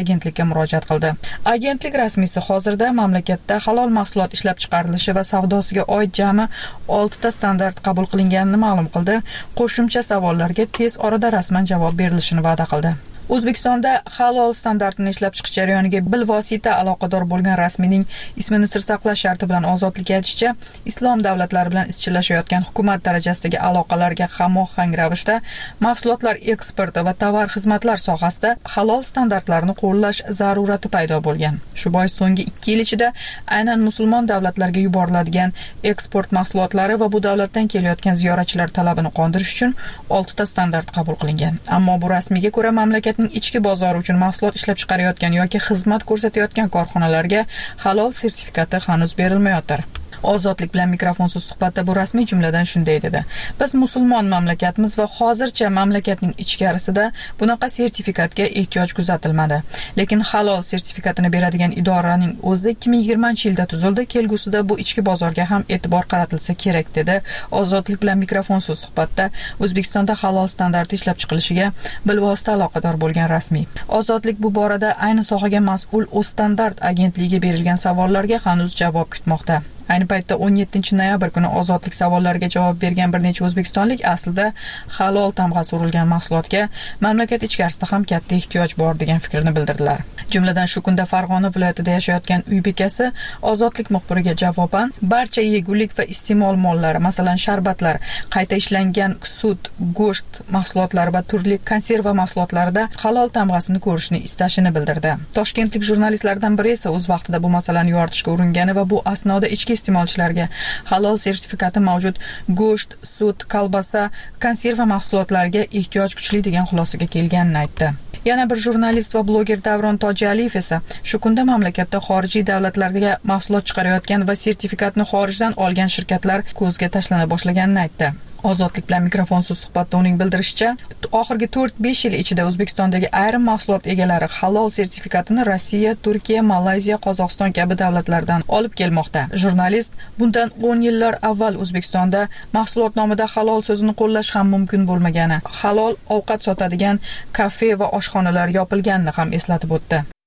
agentlikka murojaat qildi. Agentlik rasmiysi hozirda mamlakatda halol mahsulot ishlab chiqarilishi va savdosiga oid jami oltita standart qabul qilinganini ma'lum qildi. Qo'shimcha savollarga tez orada rasman javob berilishini va'da qildi. O'zbekistonda halol standartini ishlab chiqish jarayoniga bilvosita aloqador bo'lgan rasmiyning ismini sir saqlash sharti bilan ozodlik aytishicha, islom davlatlari bilan izchillashayotgan hukumat darajasidagi aloqalarga hamohang ravishda mahsulotlar eksporti va tovar xizmatlar sohasida halol standartlarni qo'llash zarurati paydo bo'lgan. Shu bois so'nggi ikki yil ichida aynan musulmon davlatlarga yuboriladigan eksport mahsulotlari va bu davlatdan kelayotgan ziyoratchilar talabini qondirish uchun oltita standart qabul qilingan. Ammo bu rasmiyga ko'ra mamlakat ichki bozor uchun mahsulot ishlab chiqarayotgan yoki xizmat ko'rsatayotgan korxonalarga halol sertifikati hanuz berilmayotir. Ozodlik bilan mikrofonsiz suhbatda bu rasmiy jumladan shunday dedi: Biz musulmon mamlakatmiz va hozircha mamlakatning ichkarisida bunaqa sertifikatga ehtiyoj kuzatilmadi. Lekin halol sertifikatini beradigan idoraning o'zi ikki ming yigirmanchi yilda tuzildi. Kelgusida bu ichki bozorga ham e'tibor qaratilsa kerak dedi. Ozodlik bilan mikrofonsiz suhbatda O'zbekistonda halol standarti ishlab chiqilishiga bilvosita aloqador bo'lgan rasmiy. Ozodlik bu borada ayni sohaga mas'ul O'zstandart agentligiga berilgan savollarga hanuz javob kutmoqda. Ayni paytda o'n yettinchi noyabr kuni ozodlik savollariga javob bergan bir necha o'zbekistonlik aslida halol tamg'asi urilgan mahsulotga mamlakat ichkarisida ham katta ehtiyoj bor degan fikrni bildirdilar. Jumladan shu kunda Farg'ona viloyatida yashayotgan uy bekasi ozodlik muxbiriga javoban barcha yegulik va iste'mol mollari, masalan sharbatlar, qayta ishlangan sut, go'sht mahsulotlari va turli konserva mahsulotlarida halol tamg'asini ko'rishni istashini bildirdi. Toshkentlik jurnalistlardan biri esa o'z vaqtida bu masalani yoritishga uringani va bu asnoda ichki iste'molchilarga halol sertifikati mavjud go'sht, sut, kolbasa, konserva mahsulotlariga ehtiyoj kuchli degan xulosaga kelganini aytdi. Yana bir jurnalist va bloger Davron Tojaliyev esa shu kunda mamlakatda xorijiy davlatlarga mahsulot chiqarayotgan va sertifikatni xorijdan olgan shirkatlar ko'zga tashlana boshlaganini aytdi. Ozodlik bilan mikrofonsiz suhbatda uning bildirishicha, oxirgi to'rt besh yil ichida O'zbekistondagi ayrim mahsulot egalari halol sertifikatini Rossiya, Turkiya, Malayziya, Qozog'iston kabi davlatlardan olib kelmoqda. Jurnalist bundan o'n yillar avval O'zbekistonda mahsulot nomida halol so'zini qo'llash ham mumkin bo'lmagani, halol ovqat sotadigan kafe va oshxonalar yopilganini ham eslatib o'tdi.